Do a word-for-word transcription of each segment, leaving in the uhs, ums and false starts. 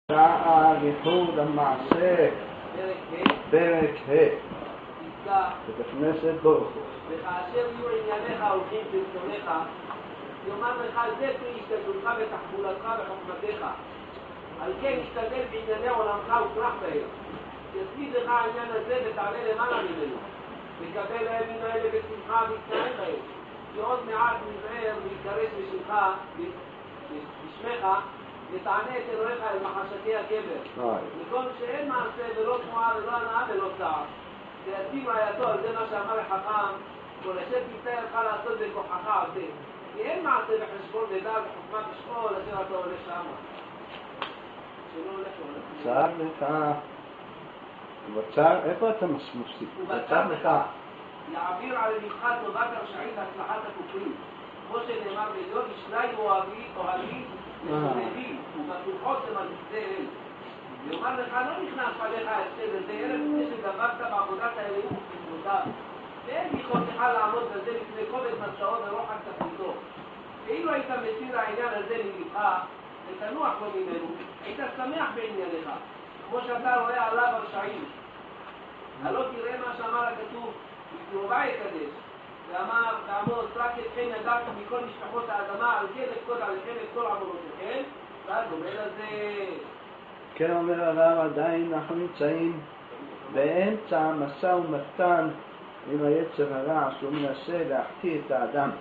ייחוד המעשה פרק ה' בית הכנסת ברוך הוא. וכאשר יהיו ענייניך הולכים ברצונך, יאמר לך זה פרי השתדלותך ותחבולתך וחוכמתך. על כן השתדל בענייני עולמך ופרח בהם. יספיד לך העניין הזה ותעלה למעלה ממנו. וקבל הימים האלה בשמחה והתנהל בהם. כי עוד מעט נזהר ויתגרש בשמך, בשמך, ותענה את אלוהיך אל מחשתי הקבר. וכל שאין מעשה ולא תנועה ולא הנאה ולא צער. וישים רעייתו על זה מה שאמר החכם, כל אשר תמצא לך לעשות בכוחך עשה. כי אין מעשה בחשבון ודעת וחוכמה בשאול אשר אתה הולך שמה. שלא הולך הולך. צער לך. ובצער, איפה אתה מוסיף? ובצער לך. יעביר על מבחן טובת הרשעית הצלחת הכופרים. כמו שנאמר בליון, ישלי אוהבי, אוהבי, ושונאי, ובטוחות למזיזה אל. ויאמר לך, לא נכנס עליך ההפסד הזה, ערב לפני שדברת בעבודת האלוהים ובפנותיו. ואין ביכולתך לעמוד בזה לפני כובד מצאו ורוחק תפקידו. ואילו היית מסיר העניין הזה מלבך, ותנוח לו ממנו, היית שמח בענייניך, כמו שאתה רואה עליו הרשעים. הלא תראה מה שאמר הכתוב, בקרובה יקדש, ואמר, ועמוד, רק אתכם ידעתם מכל משפחות האדמה, על כן אפקוד עליכם את כל עוונותיכם, ואז אומר על זה... כן, אומר הרב, עדיין אנחנו נמצאים באמצע משא ומתן עם היצר הרע שהוא מנסה להחטיא את האדם.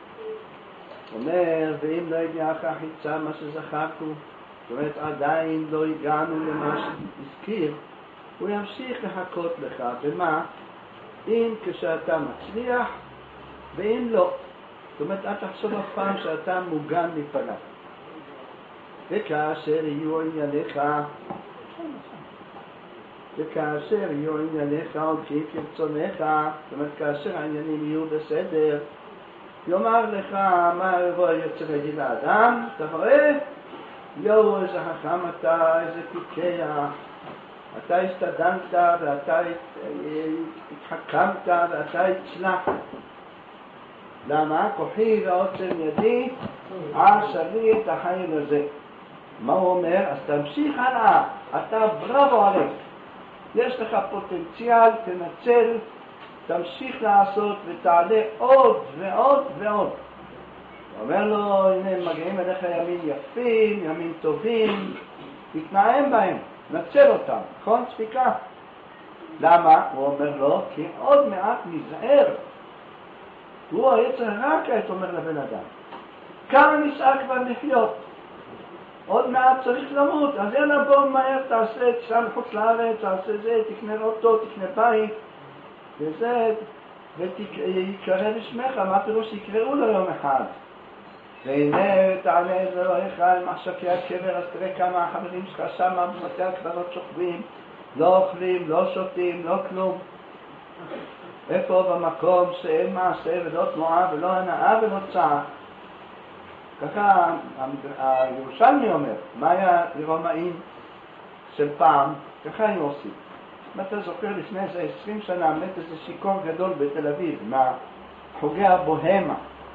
אומר, ואם לא יגיע אחר חיצה מה שזכרנו, זאת אומרת עדיין לא הגענו למה שהזכיר, הוא ימשיך לחכות לך. במה? אם כשאתה מצליח ואם לא. זאת אומרת, אל תחשוב אף פעם שאתה מוגן מפניו. וכאשר יהיו ענייניך, וכאשר יהיו ענייניך הולכים כרצונך, זאת אומרת, כאשר העניינים יהיו בסדר, יאמר לך מה יבוא יוצא יגיד לאדם, אתה רואה? יואו, איזה חכם אתה, איזה פיקח, אתה הסתדנת ואתה התחכמת ואתה הצלחת. למה? כוחי ועוצם ידי עשה לי את החיים הזה. מה הוא אומר? אז תמשיך הלאה, אתה בראבו עליך. יש לך פוטנציאל, תנצל, תמשיך לעשות ותעלה עוד ועוד ועוד. הוא אומר לו, הנה מגיעים אליך ימים יפים, ימים טובים, תתנעם בהם, נצל אותם, נכון? ספיקה. למה? הוא אומר לו, כי עוד מעט נזהר. הוא היצר הרע כעת אומר לבן אדם. כמה נשאר כבר לחיות? עוד מעט צריך למות, אז יאללה בוא מהר, תעשה, תשאל לחוץ לארץ, תעשה זה, תקנה אוטו, תקנה בית, וזה, ויקרא בשמך, מה פירוש יקראו לו יום אחד? והנה תעלה את אלוהיך אל מחשבי הקבר, אז תראה כמה החברים שלך שם בבתי הקברות שוכבים, לא אוכלים, לא שותים, לא כלום. איפה במקום שאין מעשה ולא תנועה ולא הנאה ולא צער. ככה הירושלמי אומר, מה היה לרומאים של פעם, ככה הם עושים. אם אתה זוכר לפני איזה עשרים שנה, מת איזה שיכור גדול בתל אביב, מהחוגי הבוהמה.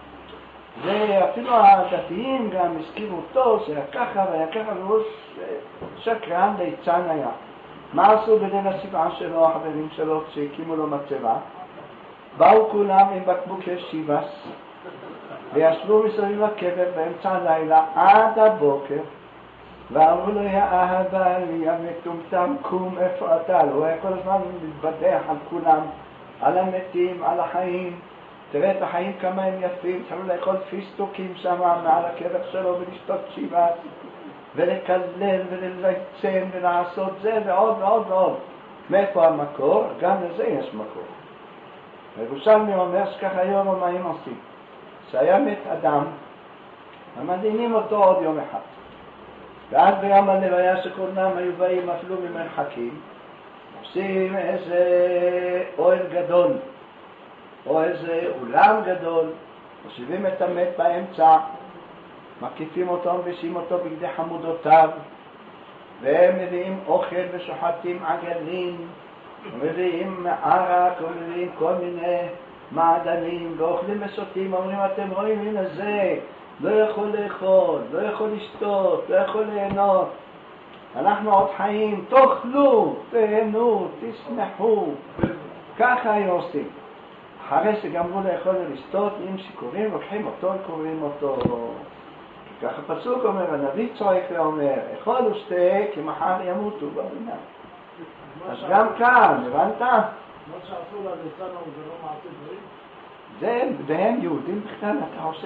ואפילו הדתיים גם הזכירו אותו, שהיה ככה והיה ככה, והוא שקרן ליצן היה. מה עשו בליל השבעה שלו, החברים שלו, כשהקימו לו מצבה? באו כולם עם בקבוקי שיבס, וישבו מסביב הקבר באמצע הלילה עד הבוקר, ואמרו לו, יא אהבה, יא מטומטם, קום, איפה אתה? הוא היה כל הזמן מתבדח על כולם, על המתים, על החיים. תראה את החיים כמה הם יפים, צריכים לאכול פיסטוקים שם מעל הקבר שלו ולשתות שיבס, ולקלל וללצן ולעשות זה ועוד ועוד ועוד. מאיפה המקור? גם לזה יש מקור. הירושלמי אומר שכך היום רומאים עושים. שהיה מת אדם, המדינים אותו עוד יום אחד. ואז ביום הלוויה שכולם היו באים אפילו ממרחקים, עושים איזה אוהל גדול, או איזה אולם גדול, מושיבים את המת באמצע, מקיפים אותו ומבישים אותו בגדי חמודותיו, והם מביאים אוכל ושוחטים עגלים, ומביאים ערק, ומביאים כל מיני מעדנים, ואוכלים ושותים, אומרים אתם רואים הנה זה, לא יכול לאכול, לא יכול לשתות, לא יכול ליהנות. אנחנו עוד חיים, תאכלו, תהנו, תשמחו. ככה היו עושים. אחרי שגמרו לאכול ולשתות, אם שיכורים, לוקחים אותו, קוראים אותו. ככה פסוק אומר, הנביא צועק ואומר, אכול ושתה, כי מחר ימותו בעולם. אז גם כאן, הבנת? מה שעשו לניסנו זה לא מעשה דברים? זה, והם יהודים בכלל, אתה חושב?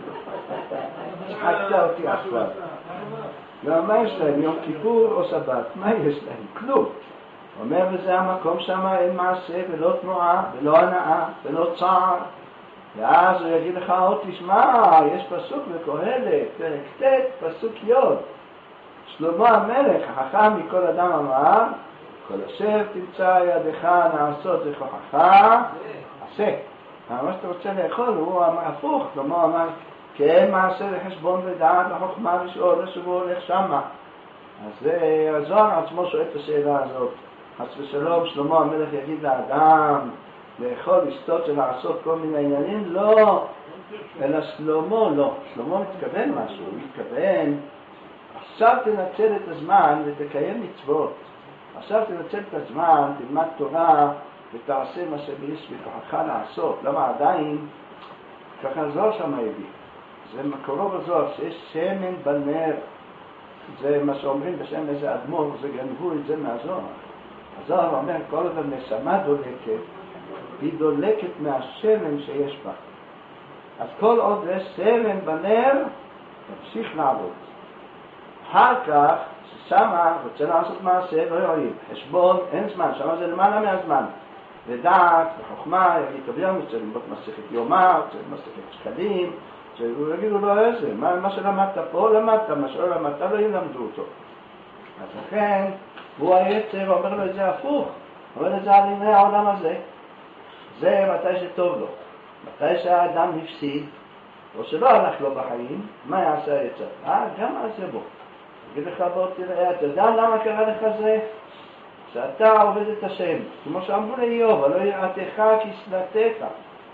שחקת אותי עכשיו. מה יש להם? יום כיפור או שבת? מה יש להם? כלום. אומר וזה המקום שם אין מעשה ולא תנועה ולא הנאה ולא צער. ואז הוא יגיד לך עוד תשמע, יש פסוק בקהלת, פרק ט' פסוק י'. שלמה המלך, החכם מכל אדם אמר, כל אשר תמצא ידך לעשות וכוחך, עשה. מה שאתה רוצה לאכול, הוא אמר הפוך, שלמה אמר, כי אין מעשה לחשבון ודעת לחוכמה לשאול לשבוע הולך שמה. אז הזוהר עצמו שואל את השאלה הזאת. אז בשלום שלמה המלך יגיד לאדם לאכול, לשתות ולעשות כל מיני עניינים? לא, אלא שלמה לא. שלמה מתכוון משהו, הוא מתכוון עכשיו תנצל את הזמן ותקיים מצוות. עכשיו תנצל את הזמן, תלמד תורה ותעשה מה שיש בכוחך לעשות. למה עדיין? ככה זוהר שם הביא. זה מקורו בזוהר שיש שמן בנר. זה מה שאומרים בשם איזה אדמו"ר, זה גנבו את זה מהזוהר. הזוהר אומר, כל עוד הנשמה דולקת, היא דולקת מהשמן שיש בה. אז כל עוד יש שמן בנר, תמשיך לעבוד. אחר כך, ששמה רוצה לעשות מעשה, לא יועיל. חשבון, אין זמן, שמה זה למעלה מהזמן. ודעת וחוכמה, יגיד, טוב יום, רוצה ללמוד מסכת יומא, רוצה ללמוד מסכת שקלים, שהוא יגידו לו איזה, מה, מה שלמדת פה, למדת, מה שלא למדת, לא ילמדו אותו. אז לכן, הוא היצר אומר לו את זה הפוך, אומר את זה על עיני העולם הזה. זה מתי שטוב לו. מתי שהאדם הפסיד, או שלא הלך לו בחיים, מה יעשה היצר? אה, גם על זה בוא. אגיד לך בוא תראה, אתה יודע למה קרה לך זה? שאתה עובד את השם, כמו שאמרו לאיוב, הלא יראתך כסלתך.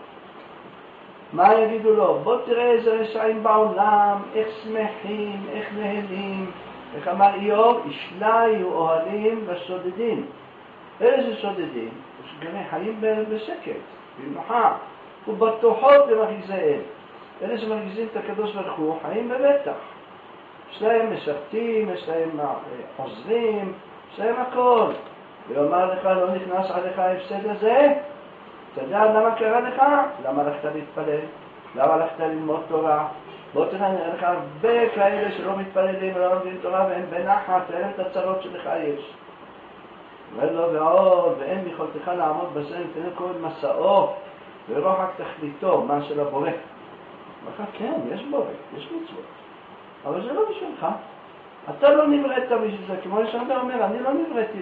מה יגידו לו? בוא תראה איזה רשעים בעולם, איך שמחים, איך נהנים. איך אמר איוב, ישליו אוהלים ושודדים. אלה ששודדים, שגני חיים בשקט, במנוחה, ובטוחות במרגיזיהם. אלה שמרגיזים את הקדוש ברוך הוא, חיים בבטח. יש להם משרתים, יש להם עוזרים, יש להם הכל. ואומר לך, לא נכנס עליך ההפסד הזה, אתה יודע למה קרה לך? למה הלכת להתפלל? למה הלכת ללמוד תורה? בוא תראה, נראה לך הרבה כאלה שלא מתפללים ולא לומדים תורה והם בנחת, ואין את הצרות שלך יש. ואין לו ועוד, ואין ביכולתך לעמוד בזה, תראה כל מסעו, ולא רק תכליתו, מה של הבורא. ואחר כן, יש בורא, יש מצוות. אבל זה לא בשבילך. אתה לא נבראת בשביל זה, כמו ישעיה אומר, אני לא נבראתי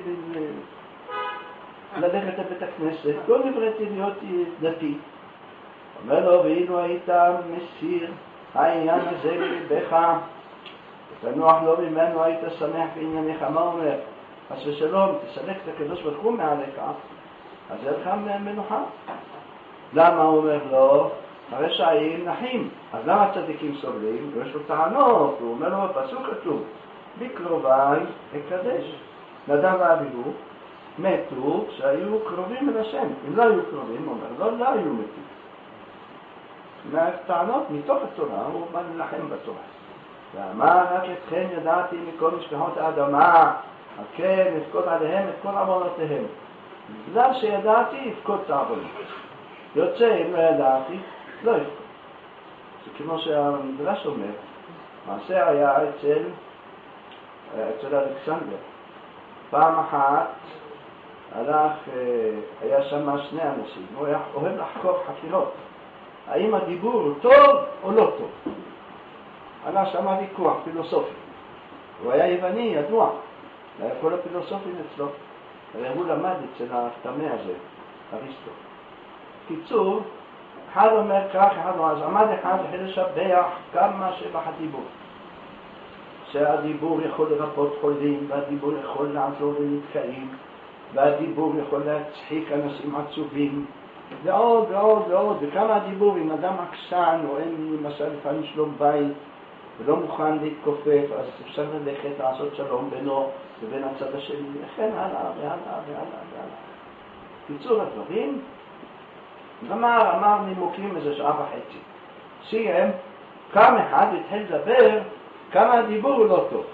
ללכת לבית הכנסת, לא נבראתי להיות דתי. אומר לו, ואילו היית מסיר העניין הזה ללבך, ותנוח לו ממנו, היית שמח בענייניך. מה אומר? אז ושלום, תסלק את הקדוש ברוך הוא מעליך, אז זה לך מנוחה. למה הוא אומר לו? הרשעים נחים. אז למה הצדיקים סובלים? ויש לו טענות, הוא אומר לו, בפסוק כתוב, בקרוביי אקדש. נדב ואביהו מתו שהיו קרובים אל השם. אם לא היו קרובים, הוא אומר, לא, לא היו מתים. מהטענות מתוך התורה, הוא בא ללחם בתורה. ואמר, רק אתכם ידעתי מכל משפחות האדמה, כן, אפקוד עליהם את כל עוונותיהם. בגלל שידעתי, אפקוד את העוונות. יוצא, אם לא ידעתי, לא אפקוד. זה כמו שהמדרש אומר, מעשה היה אצל, אצל אלכסנדר. פעם אחת הלך, היה שם שני אנשים, הוא היה אוהב לחקור חקירות. האם הדיבור הוא טוב או לא טוב? עלה שם ויכוח פילוסופי. הוא היה יווני, ידוע. היה כל הפילוסופים אצלו. הרי הוא למד אצל התמה הזה, אריסטו. קיצור, אחד אומר כך, אחד אומר, אז עמד אחד החל לשבח כמה שבח הדיבור. שהדיבור יכול לרפות חולים, והדיבור יכול לעזור לנתקעים, והדיבור יכול להצחיק אנשים עצובים, ועוד ועוד ועוד, וכמה הדיבור עם אדם עקשן, או אין למשל לפעמים שלום בית, ולא מוכן להתכופף, אז אפשר ללכת לעשות שלום בינו לבין הצד השני, וכן הלאה והלאה והלאה והלאה. קיצור הדברים, אמר, אמר נימוקים איזה שעה וחצי. סיים, קם אחד והתחיל לדבר, כמה הדיבור הוא לא טוב.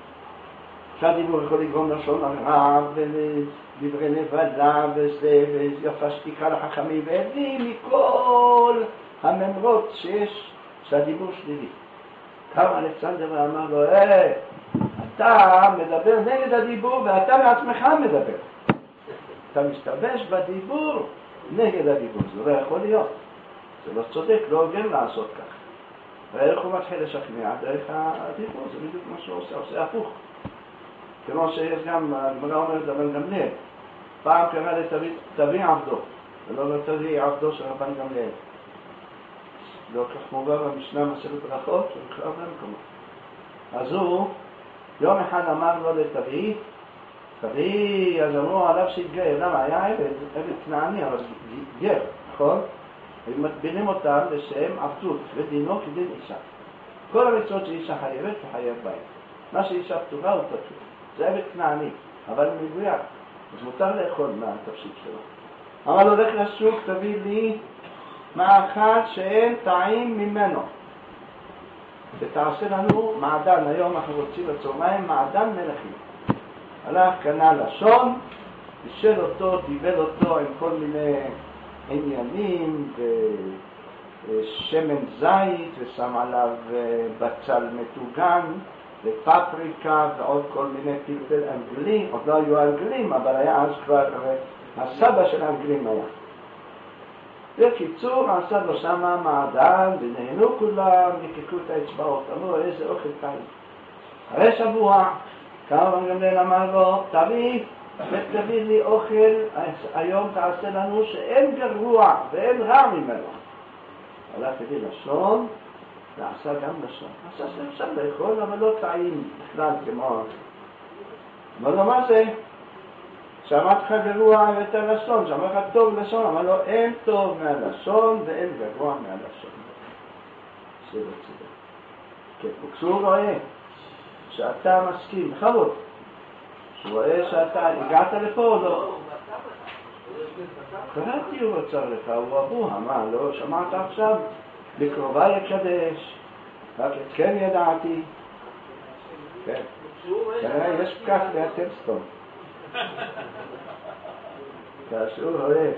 שהדיבור יכול לגרום לשון הרע ולדברי נבלה וזה, ויפה שתיקה לחכמים ועדים מכל הממרות שיש שהדיבור שלילי. קם אלכסנדר ואמר לו, אה, אתה מדבר נגד הדיבור ואתה בעצמך מדבר. אתה משתמש בדיבור נגד הדיבור, זה לא יכול להיות. זה לא צודק, לא הוגן לעשות כך. ואיך הוא מתחיל לשכנע דרך הדיבור, זה בדיוק מה שהוא עושה, עושה הפוך. כמו שיש גם, הגמרא אומרת, אבל גמליאל. פעם קרא לתביא עבדו, ולא לתביא עבדו של רבן גמליאל. לא כך מובא במשנה מסכת ברכות, ונקרא במקומות. אז הוא, יום אחד אמר לו לתביא, תביא, אז אמרו עליו שהתגייר. למה? היה עבד, עבד כנעני, אבל גר, נכון? הם מטבילים אותם לשם עבדות, ודינו כדין אישה. כל המצוות שאישה חייבת, תחייב בית. מה שאישה פטורה הוא פטור. זה עבד כנעני, אבל מדויק. אז מותר לאכול מהתפשיט שלו. אמר לו, לך לשוק, תביא לי מאכל שאין טעים ממנו. ותעשה לנו מעדן. היום אנחנו רוצים לצהריים מעדן מלכים. הלך, קנה לשון, ישל אותו, דיבל אותו עם כל מיני עניינים ושמן זית, ושם עליו בצל מטוגן ופפריקה ועוד כל מיני פלפל אנגלי. עוד לא היו אנגלים, אבל היה אז כבר הסבא של האנגלים היה. בקיצור, עשה לו שמה מעדן ונהנו כולם, וקיקו את האצבעות, אמרו איזה אוכל טעים. אחרי שבוע, כמה גמליאל אמר לו, תביא ותביא לי אוכל, היום תעשה לנו שאין גרוע ואין רע ממנו. הלך הביא לשון, ועשה גם לשון. עשה שאפשר לאכול, אבל לא טעים בכלל כמו... אבל לא מה זה? שמעת לך גרוע יותר לשון, שמעת לך טוב לשון, אבל לא, אין טוב מהלשון ואין גרוע מהלשון. זה לא צודק. כן, וכשהוא רואה שאתה מסכים, בכבוד, שהוא רואה שאתה הגעת לפה או לא? קראתי הוא רצה לך, הוא אבוה, מה, לא שמעת עכשיו? בקרובה יקדש, רק את כן ידעתי. כן, יש פקח ליטלסטון. כאשר הוא רואה,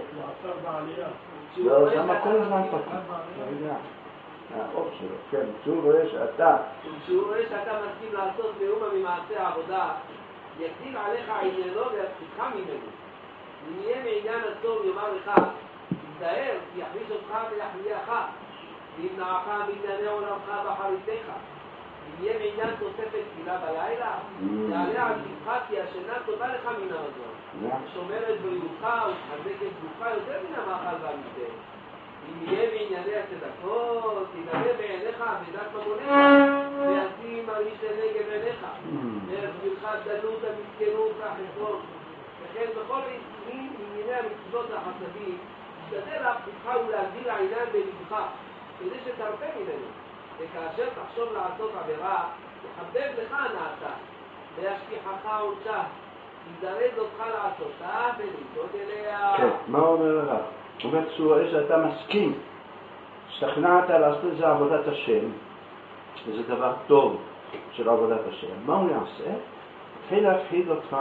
לא, שמה כל הזמן פקח, לא יודע. האור שלו, כן, כשהוא רואה שאתה... כשהוא רואה שאתה מסכים לעשות מאומה ממעשה העבודה, יקדים עליך עניינו ויפתיחך ממנו. אם יהיה מעניין הטוב יאמר לך, תזדהר, יחליש אותך ויחליאך, וימנעך בענייני עולמך ואחריתך. אם יהיה מעניין תוספת תפילה בלילה, תעלה על לבך כי השינה טובה לך מן המזון. שומרת בריאותך ותחזקת גופך יותר מן המאכל והמזון. אם יהיה בענייני הצדקות, תגלה בעיניך עבודת ממונך, וישים מרגיש לנגב עיניך, והסבירך דלות, המסכנות והחסרון. וכן בכל העניינים, ענייני המצוות והחסדים, תשתדל להפתיחך ולהגדיל העניין בלבך, כדי שתרפה ממנו. וכאשר תחשוב לעשות עבירה, תחבב לך הנעתה, וישכיחך עונשה, תזרז אותך לעשותה ולצעוד אליה. כן, מה אומר הרב? הוא אומר שהוא רואה שאתה מסכים, השתכנעת לעשות את זה עבודת השם, וזה דבר טוב של עבודת השם. מה הוא יעשה? התחיל להפחיד אותך,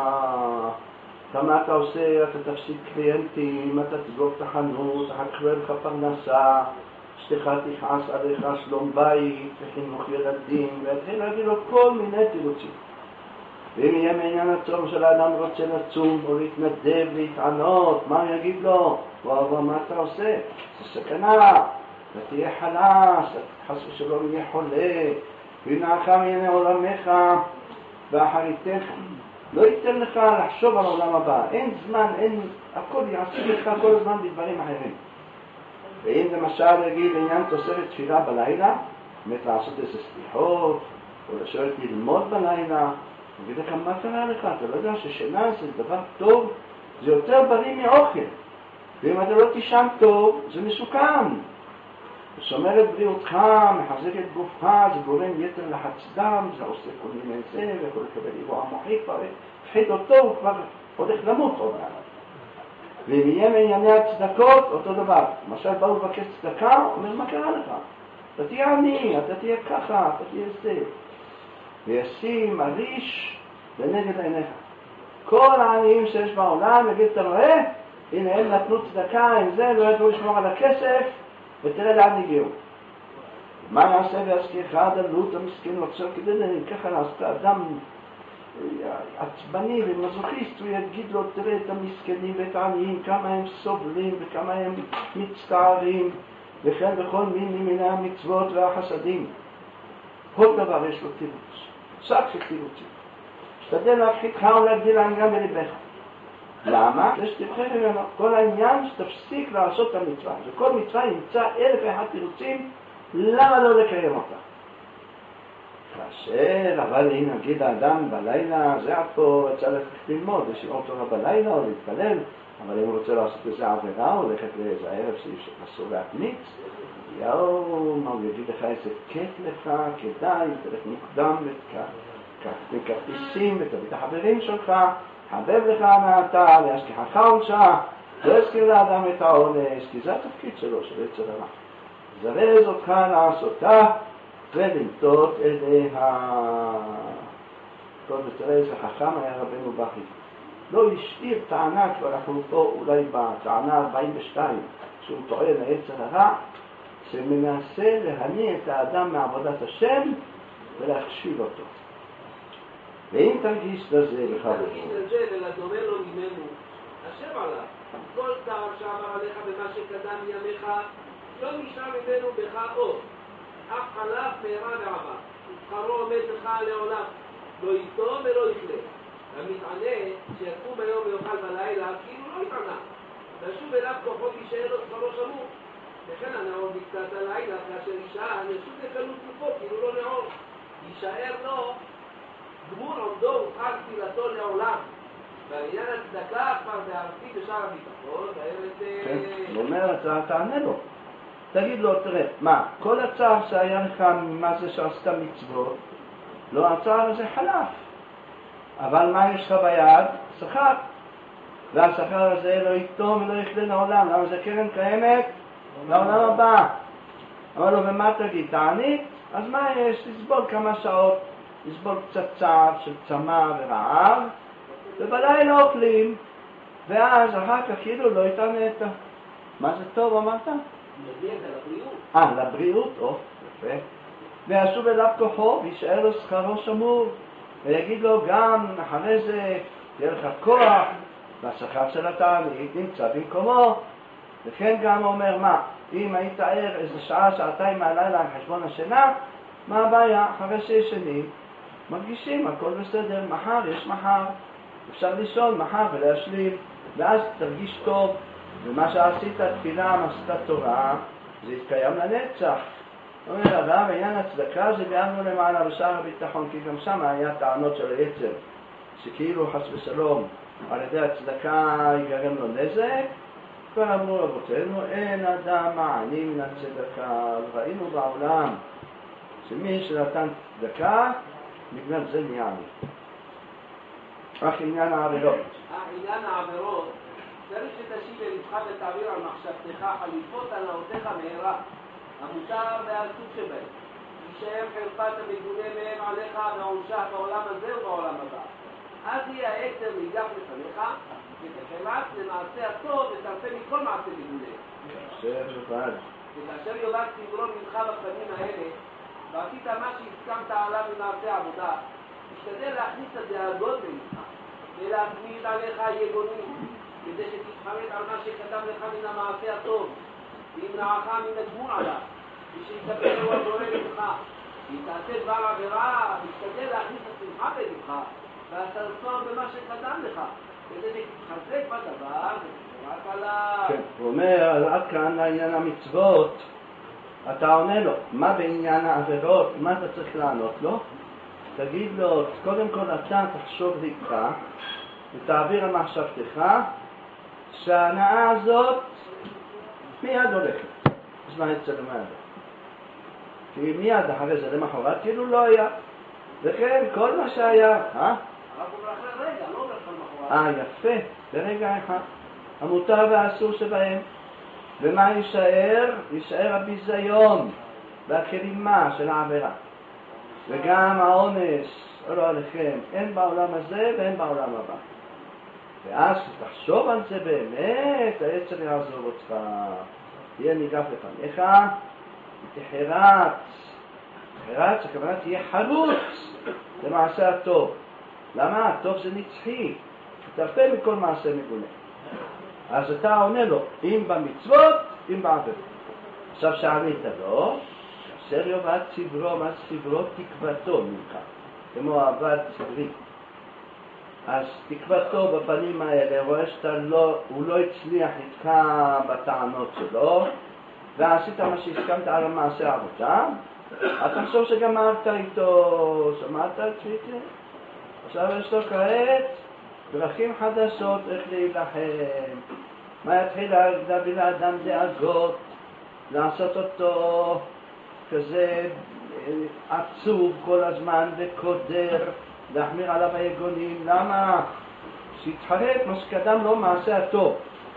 כמה אתה עושה, אתה תפסיד קליינטים, אתה תסגור את החנות, אחר כך לך פרנסה, אשתך תכעס עליך שלום בית וחינוך ילדים, והתחיל להגיד לו כל מיני תירוצים. ואם יהיה מעניין הצום של האדם רוצה לצום או להתנדב, להתענות, מה הוא יגיד לו? וואו, מה אתה עושה? זה סכנה, אתה תהיה חלש, חס ושלום יהיה חולה, וימנעך מעיני עולמך ואחריתך. לא ייתן לך לחשוב על העולם הבא, אין זמן, אין, הכל יעשה לך כל הזמן בדברים אחרים. ואם למשל יגיד עניין תוספת תפילה בלילה, באמת לעשות איזה סליחות, או לשאול ללמוד בלילה, תגיד לך מה קרה לך, אתה לא יודע ששינה זה דבר טוב, זה יותר בריא מאוכל. ואם אתה לא תישן טוב, זה מסוכן. שומר את בריאותך, מחזק את גופך, זה גורם יתר לחץ דם, זה עושה כל מיני זה, ויכול לקבל אירוע מוחי, כבר הפחיד אותו, הוא כבר הולך למות עוד מעט. ואם יהיה מענייני הצדקות, אותו דבר. למשל באו לבקש צדקה, הוא אומר, מה קרה לך? אתה תהיה עני, אתה תהיה ככה, אתה תהיה זה. וישים הריש לנגד עיניך. כל העניים שיש בעולם, יגיד, אתה רואה? הנה, הם נתנו צדקה עם זה, לא ידעו לשמור על הכסף, ותראה לאן הגיעו. מה נעשה להזכירך הדלות המסכן לחזור כדי לנהל? ככה נעשה אדם עצבני ומזוכיסט, הוא יגיד לו, תראה את המסכנים ואת העניים, כמה הם סובלים וכמה הם מצטערים, וכן בכל מין ממיני המצוות והחסדים. כל דבר יש לו תירוץ, שק של תירוצים. שתדל להפחיתך ולהגדיל להם גם בלבך. למה? כדי שתבחר ממנו. כל העניין שתפסיק לעשות את המצווה. וכל מצווה ימצא אלף ואחד תירוצים, למה לא לקיים אותה? כאשר, אבל אם נגיד האדם בלילה, זה עד פה רצה ללכת ללמוד, לשיעור תורה בלילה או להתפלל, אבל אם הוא רוצה לעשות איזה עבירה, הוא הולכת לאיזה ערב שאסור להקמיץ, יאו, מה הוא יגיד לך איזה כיף לך, כדאי, תלך מוקדם ותקח כרטיסים ותביא את החברים שלך, חבב לך מעתה, להשכחך עונשה, לא יזכיר לאדם את העונש, כי זה התפקיד שלו, של יצר הרע. זרז אותך לעשותה ולמתות אליה. טוב, ותראה איזה חכם היה רבנו בכי. לא השאיר טענה, כבר אנחנו פה אולי בטענה ארבעים ושתיים, שהוא טוען ליצר הרע, שמנסה להניע את האדם מעבודת השם ולהכשיל אותו. ואם תרגיש לזה בכלל... אם תרגיש לזה ולדומה לו ממנו, אשר עליו, כל צער שעבר עליך במה שקדם ימיך, לא נשאר ממנו בך עוד. אף חלף מהרה ועבר, ושכרו עומד לך לעולם, לא איתו ולא יתלה. המתענה שיקום היום ויאכל בלילה, כאילו לא יתענה. נשוב אליו כוחות יישאר לו שכרו שמור. וכן הנעור בקצת הלילה, כאשר ישעה, נשוב לקלות גופו, כאילו לא נעור. יישאר לו גמור עומדו ופחד תפילתו לעולם. בעניין הצדקה כבר בהרפי בשער הביטחון, והאמת... הוא אומר, אתה תענה לו. תגיד לו, תראה, מה, כל הצער שהיה לך ממה זה שעשת מצוות, לא, הצער הזה חלף. אבל מה יש לך ביד? שכר. והשכר הזה לא יתום ולא יכלה לעולם. למה זה קרן קיימת? לעולם הבא. אבל לא, ומה תגיד? תענית? אז מה יש? לסבול כמה שעות. לסבול קצת צער של צמא ורעב, ובלילה אוכלים, ואז אחר כך כאילו לא התענית. מה זה טוב אמרת? אה, לבריאות, או, יפה. וישוב אליו כוחו, וישאר לו שכרו שמור, ויגיד לו גם אחרי זה, תהיה לך כוח, והשכר של התענית נמצא במקומו. וכן גם אומר, מה, אם היית ער איזה שעה, שעתיים מהלילה על חשבון השינה, מה הבעיה? אחרי שישנים, מרגישים, הכל בסדר, מחר יש מחר, אפשר לישון מחר ולהשלים, ואז תרגיש טוב, ומה שעשית תפילה, מעשית תורה, זה יתקיים לנצח. אומר, אבל בעניין הצדקה זה ביארנו למעלה בשער הביטחון, כי גם שם היה טענות של היצר, שכאילו חס ושלום, על ידי הצדקה ייגרם לו נזק. כבר אמרו רבותינו, אין אדם מעני מן הצדקה. ראינו בעולם שמי שנתן צדקה, בגלל זה נהיה עני. רק עניין העבירות. עניין העבירות, צריך שתשיב ללבך ותעביר על מחשבתך חליפות על נאותיך מהרה, המותר והסוג שבהם. יישאר חרפת המגונה מהם עליך ועונשך בעולם הזה ובעולם הבא. אז יהיה היצר להיגף לפניך, ותחלץ למעשה הטוב ותרפה מכל מעשה מגונה. וכאשר יובק תגרום ממך בפנים האלה, ועשית מה שהסכמת עליו ממעשה עבודה, תשתדל להכניס את הדאגות בלבך, ולהתמיד עליך יגונים, כדי שתתחרט על מה שקדם לך מן המעשה הטוב, וימנעך מן הגמור עליו, ושיתקבל הוא הדורם ממך. אם תעשה דבר עבירה, תשתדל להכניס את שמחה בלבך, והתרצון במה שקדם לך, כדי שתתחזק בדבר ותתחרט עליו. כן, הוא אומר, עד כאן לעניין המצוות, אתה עונה לו, מה בעניין העבירות, מה אתה צריך לענות לו? תגיד לו, קודם כל אתה תחשוב לבך, ותעביר על מחשבתך, שההנאה הזאת מיד הולכת. אז מה יצא למה? כי מיד אחרי זה למחרת כאילו לא היה. וכן כל מה שהיה, אה? רק אומר אחרי רגע, לא אומר כל מחרת. אה, יפה, ברגע אחד. המותר והאסור שבהם. ומה יישאר? יישאר הביזיון והכלימה של העבירה. וגם העונש, לא עליכם, אין בעולם הזה ואין בעולם הבא. ואז תחשוב על זה באמת, היצר יעזור אותך. תהיה ניגף לפניך, ותחרץ. תחרץ, הכוונה תהיה חרוץ למעשה הטוב. למה? הטוב זה נצחי. תרפה מכל מעשה מגונה. אז אתה עונה לו, אם במצוות, אם בעבירות. עכשיו שענית לו, כאשר יאבד צברו, מה צברו? תקוותו ממך, כמו אבד צברי. אז תקוותו בפנים האלה, רואה שהוא לא, לא הצליח איתך בטענות שלו, ועשית מה שהסכמת על המעשה עבודה, אתה חושב שגמרת איתו, שמעת על צביקי? עכשיו יש לו כעת דרכים חדשות איך להילחם. מה יתחיל להביא לאדם דאגות, לעשות אותו כזה עצוב כל הזמן וקודר, להחמיר עליו היגונים. למה? שיתחרט מה שקדם לו מעשה הטוב,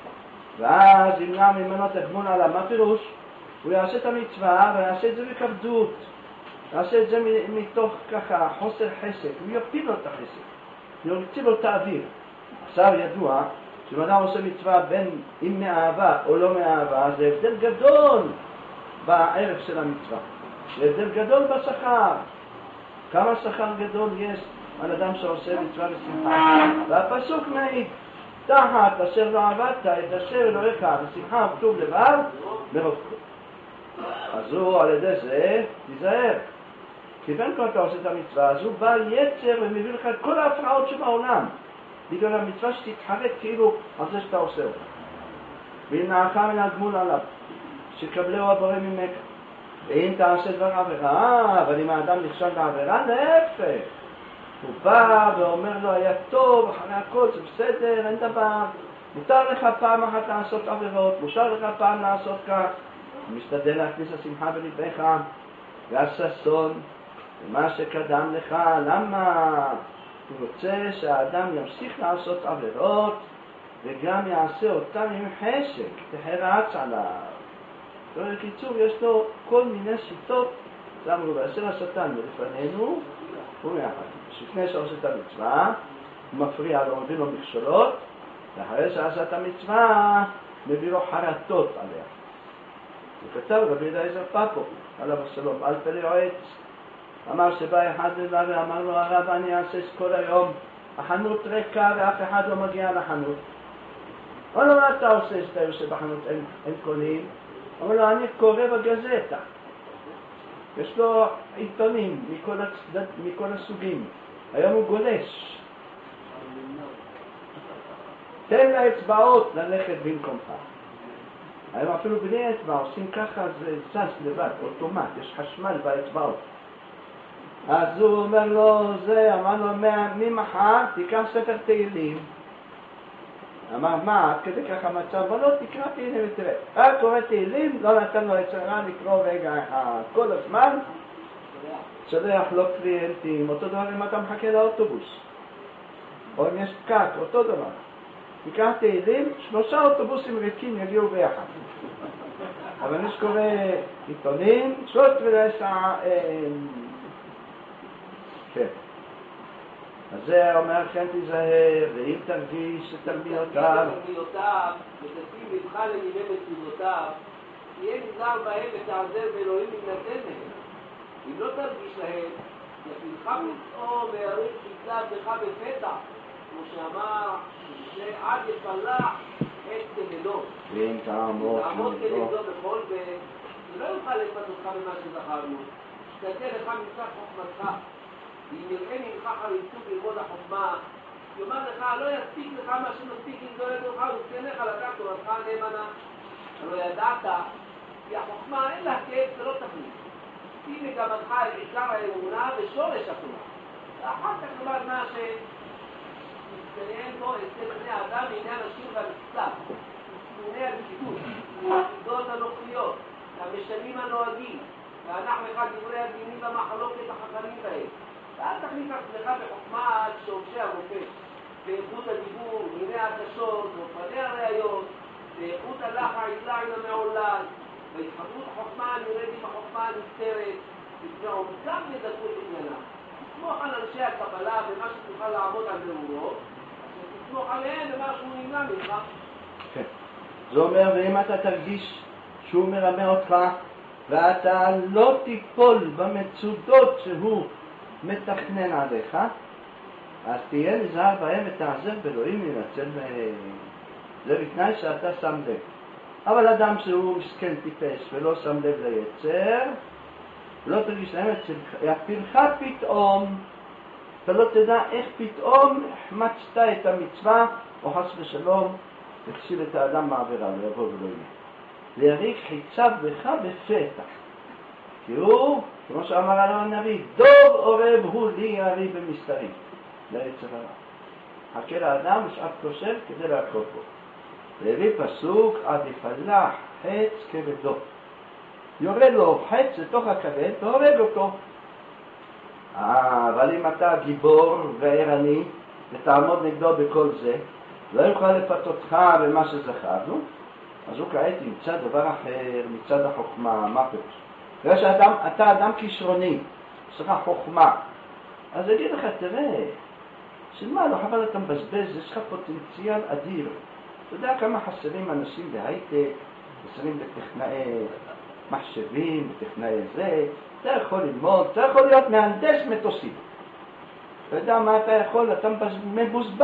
ואז ימנע ממנו תגמול עליו. מה פירוש? הוא יעשה את המצווה ויעשה את זה בכבדות, יעשה את זה מתוך ככה חוסר חסק, הוא יפיל לו את החסק, יוציא לו את האוויר. עכשיו ידוע שאם אדם עושה מצווה בין אם מאהבה או לא מאהבה, זה הבדל גדול בערך של המצווה, זה הבדל גדול בשכר. כמה שכר גדול יש על אדם שעושה מצווה בשמחה. והפסוק מעיד, תחת אשר לא עבדת את אשר אלוהיך בשמחה וכתוב לבב מרוב כל. אז הוא על ידי זה תיזהר, כי בין כל אתה עושה את המצווה, אז הוא בא יצר ומביא לך את כל ההפרעות שבעולם בגלל המצווה שתתחרט כאילו על זה שאתה עושה אותה. וימנעך מן הגמול עליו שקבלהו הבורא ממך. ואם תעשה דבר עבירה, אבל אם האדם נכשל בעבירה, להפך, הוא בא ואומר לו היה טוב, אחרי הכל זה בסדר, אין דבר, מותר לך פעם אחת לעשות עבירות, מותר לך פעם לעשות כך. הוא משתדל להכניס השמחה בלבך והששון ומה שקדם לך. למה? הוא רוצה שהאדם ימשיך לעשות עבירות וגם יעשה אותם עם חשק, תחרץ עליו. בקיצור, יש לו כל מיני שיטות. זה אמרו, ועשה השטן מלפנינו ומיחד. לפני שעושה את המצווה, הוא מפריע לו, מביא לו מכשולות, ואחרי שעשה את המצווה, מביא לו חרטות עליה. הוא כתב רבי אליעזר פאפו, עליו השלום, אל פלא יועץ. אמר שבא אחד אליו ואמר לו, הרב, אני אעשה כל היום, החנות ריקה ואף אחד לא מגיע לחנות. אמר לו, מה אתה עושה שאתה יושב בחנות, אין, אין קונים? אמר לו, אני קורא בגזטה. יש לו עיתונים מכל, הצד... מכל הסוגים. היום הוא גולש. תן לאצבעות ללכת במקומך. היום אפילו בלי אצבע עושים ככה, זה זז לבד, אוטומט, יש חשמל באצבעות. אז הוא אומר לו, זה, אמר לו, ממחר תיקח ספר תהילים. אמר, מה, עד כדי ככה מצב, אבל לא תקרא תהילים ותראה. רק קורא תהילים, לא נתן לו יצרה לקרוא רגע אחד. כל הזמן שולח לו קליינטים, אותו דבר אם אתה מחכה לאוטובוס. או אם יש פקק, אותו דבר. תיקח תהילים, שלושה אוטובוסים ריקים יגיעו ביחד. אבל מי שקורא עיתונים, שלושת ולעשה... כן. אז זה אומר, כן תיזהר, ואם תרגיש שתלמיותיו... תלמיותיו, ותשים לבך למיני מצוותיו, תהיה נזהר בהם ותעזר באלוהים מן מהם. אם לא תרגיש להם, יפילך פצעו ויריב פצעת בך בפתע, כמו שאמר, עד יפלח את תהלו. ואם תעמוד כנגדו בכל בית, זה לא יוכל לפת אותך במה שזכרנו. שתתן לך מצח חוכמתך. אם יראה ממך חריצות ללמוד החוכמה, יאמר לך, לא יספיק לך מה שמספיק אם זו ידעך, ותן לך לקחת תורתך הנאמנה. לא ידעת, כי החוכמה אין לה כאב, זה לא תכלית. היא מגמתך את עיקר האמונה ושורש התורה. ואחר כך נאמר מה שמתקיים בו אצל בני האדם בעניין השיר והמצלב, ותמוני הבקידות, העתידות הנוכריות, המשנים הנוהגים, והנח לך דברי הדינים במחלוקת החכמים בהם. ואל תכניס עצמך בחוכמה על שורשי המופת, באיכות הדיבור, מיני הקשות, ואופני הראיות, באיכות הלך העילה עם המעולל, והתחברות החוכמה נראית עם החוכמה הנסתרת, ובעומקם לדקות עניינה. תסמוך על אנשי הקבלה במה שתוכל לעמוד על בירורו, ותסמוך עליהם במה שהוא נמנע ממך. כן. זה אומר, ואם אתה תרגיש שהוא מרמה אותך, ואתה לא תיפול במצודות שהוא מתכנן עליך, אז תהיה נזהר בהם ותעזר באלוהים לנצל מהם. זה בתנאי שאתה שם לב. אבל אדם שהוא מסכן טיפש ולא שם לב ליצר, לא תרגיש להם את יפילך פתאום, אתה לא תדע איך פתאום החמצת את המצווה, או חס ושלום תכשיל את האדם מעבירה, לא יבוא ולא יהיה. ויריק חיצב בך בפתח. כי הוא, כמו שאמר עליו הנביא, דוב עורב הוא לי הרי במסתרים. ליצר הרע. חכה לאדם בשעת כושר כדי לעקוב בו. והביא פסוק עד יפלח חץ כבדו. יורד לו חץ לתוך הכבד והורג אותו. אה, אבל אם אתה גיבור וערני ותעמוד נגדו בכל זה, לא יוכל לפתותך במה שזכרנו, אז הוא כעת ימצא דבר אחר מצד החוכמה. מה פירוש? בגלל שאתה אדם כישרוני, יש לך חוכמה, אז אגיד לך, תראה, שמה, לא חבל אתה מבזבז, יש לך פוטנציאל אדיר. אתה יודע כמה חסרים אנשים בהייטק, חסרים בטכנאי מחשבים, בטכנאי זה, אתה יכול ללמוד, אתה יכול להיות מהנדס מטוסים. אתה יודע מה אתה יכול, אתה מבוזבז.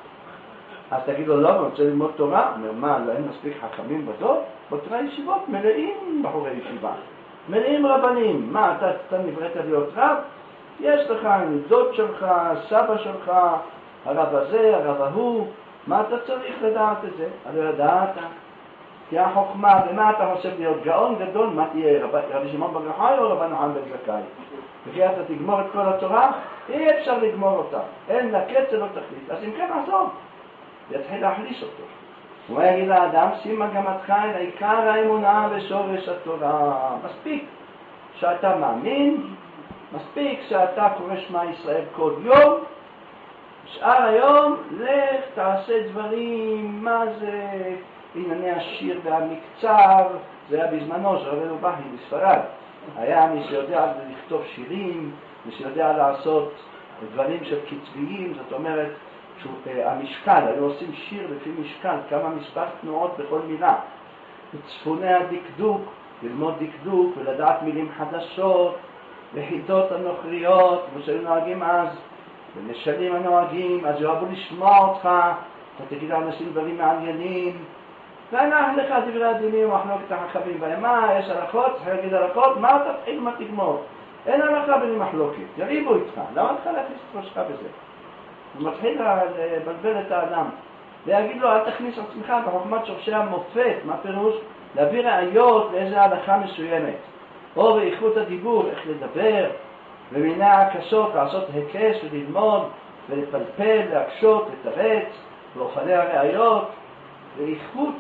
אז תגיד לו, לא, אני רוצה ללמוד תורה. אומר, מה, לא אין מספיק חכמים בדור? בתורה ישיבות מלאים בחורי ישיבה, מלאים רבנים. מה, אתה, אתה נבראת להיות רב? יש לך דוד שלך, סבא שלך, הרב הזה, הרב ההוא. מה אתה צריך לדעת את זה? אני לא ידעת. כי החוכמה, במה אתה חושב להיות גאון גדול? מה תהיה, רב, רבי שמעון בר יוחאי או רבן יוחנן בן זכאי? וכי אתה תגמור את כל התורה? אי אפשר לגמור אותה. אין לה קץ ולא תכלית. אז אם כן עזוב. יתחיל להחליש אותו. הוא יגיד לאדם, שים מגמתך אל עיקר האמונה ושורש התורה. מספיק שאתה מאמין, מספיק שאתה קורא שמע ישראל כל יום, שאר היום לך תעשה דברים, מה זה ענייני השיר והמקצר. זה היה בזמנו של רבנו בכי בספרד. היה מי שיודע לכתוב שירים, מי שיודע לעשות דברים של קצביים, זאת אומרת המשקל, היו עושים שיר לפי משקל, כמה מספר תנועות בכל מילה. צפוני הדקדוק, ללמוד דקדוק ולדעת מילים חדשות, וחידות הנוכריות, כמו שהיו נוהגים אז, ומשלים הנוהגים, אז יאהבו לשמוע אותך, אתה תגיד לאנשים דברים מעניינים, והנח לך דברי הדינים ומחלוקת החכמים. ומה, יש הלכות, צריך להגיד הלכות, מה אתה תחיל מה תגמור? אין הלכה בלי מחלוקת, יריבו איתך, למה לך להכניס את ראשך בזה? הוא מתחיל לבלבל את האדם, להגיד לו, אל תכניס עצמך בחוכמת שורשי המופת. מה פירוש? להביא ראיות לאיזה הלכה מסוימת, או באיכות הדיבור, איך לדבר, ומיני הקשות, לעשות הקש וללמוד ולפלפל, להקשות, לתרץ, ואופני הראיות, ואיכות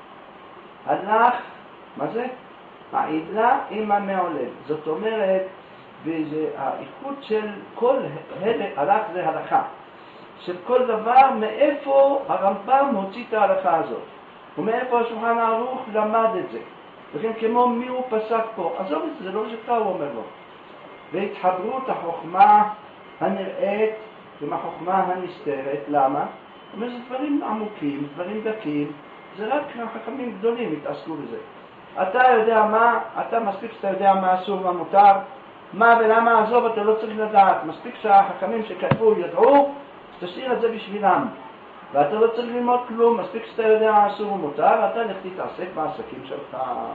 הלך, מה זה? העילה עם המעולל. זאת אומרת, וזה האיכות של כל הלך זה הלכה. של כל דבר, מאיפה הרמב"ם מוציא את ההלכה הזאת, ומאיפה השולחן ערוך למד את זה, וכן כמו מי הוא פסק פה. עזוב את זה, זה לא שכה, הוא אומר לו. והתחברות החוכמה הנראית עם החוכמה הנסתרת. למה? זאת אומרת, זה דברים עמוקים, דברים דקים, זה רק חכמים גדולים התעסקו בזה. אתה יודע מה, אתה מספיק שאתה יודע מה אסור ומה מותר, מה ולמה עזוב, אתה לא צריך לדעת. מספיק שהחכמים שכתבו ידעו, תשאיר את זה בשבילם, ואתה לא צריך ללמוד כלום. מספיק שאתה יודע אסור ומותר, אתה לך תתעסק בעסקים שלך.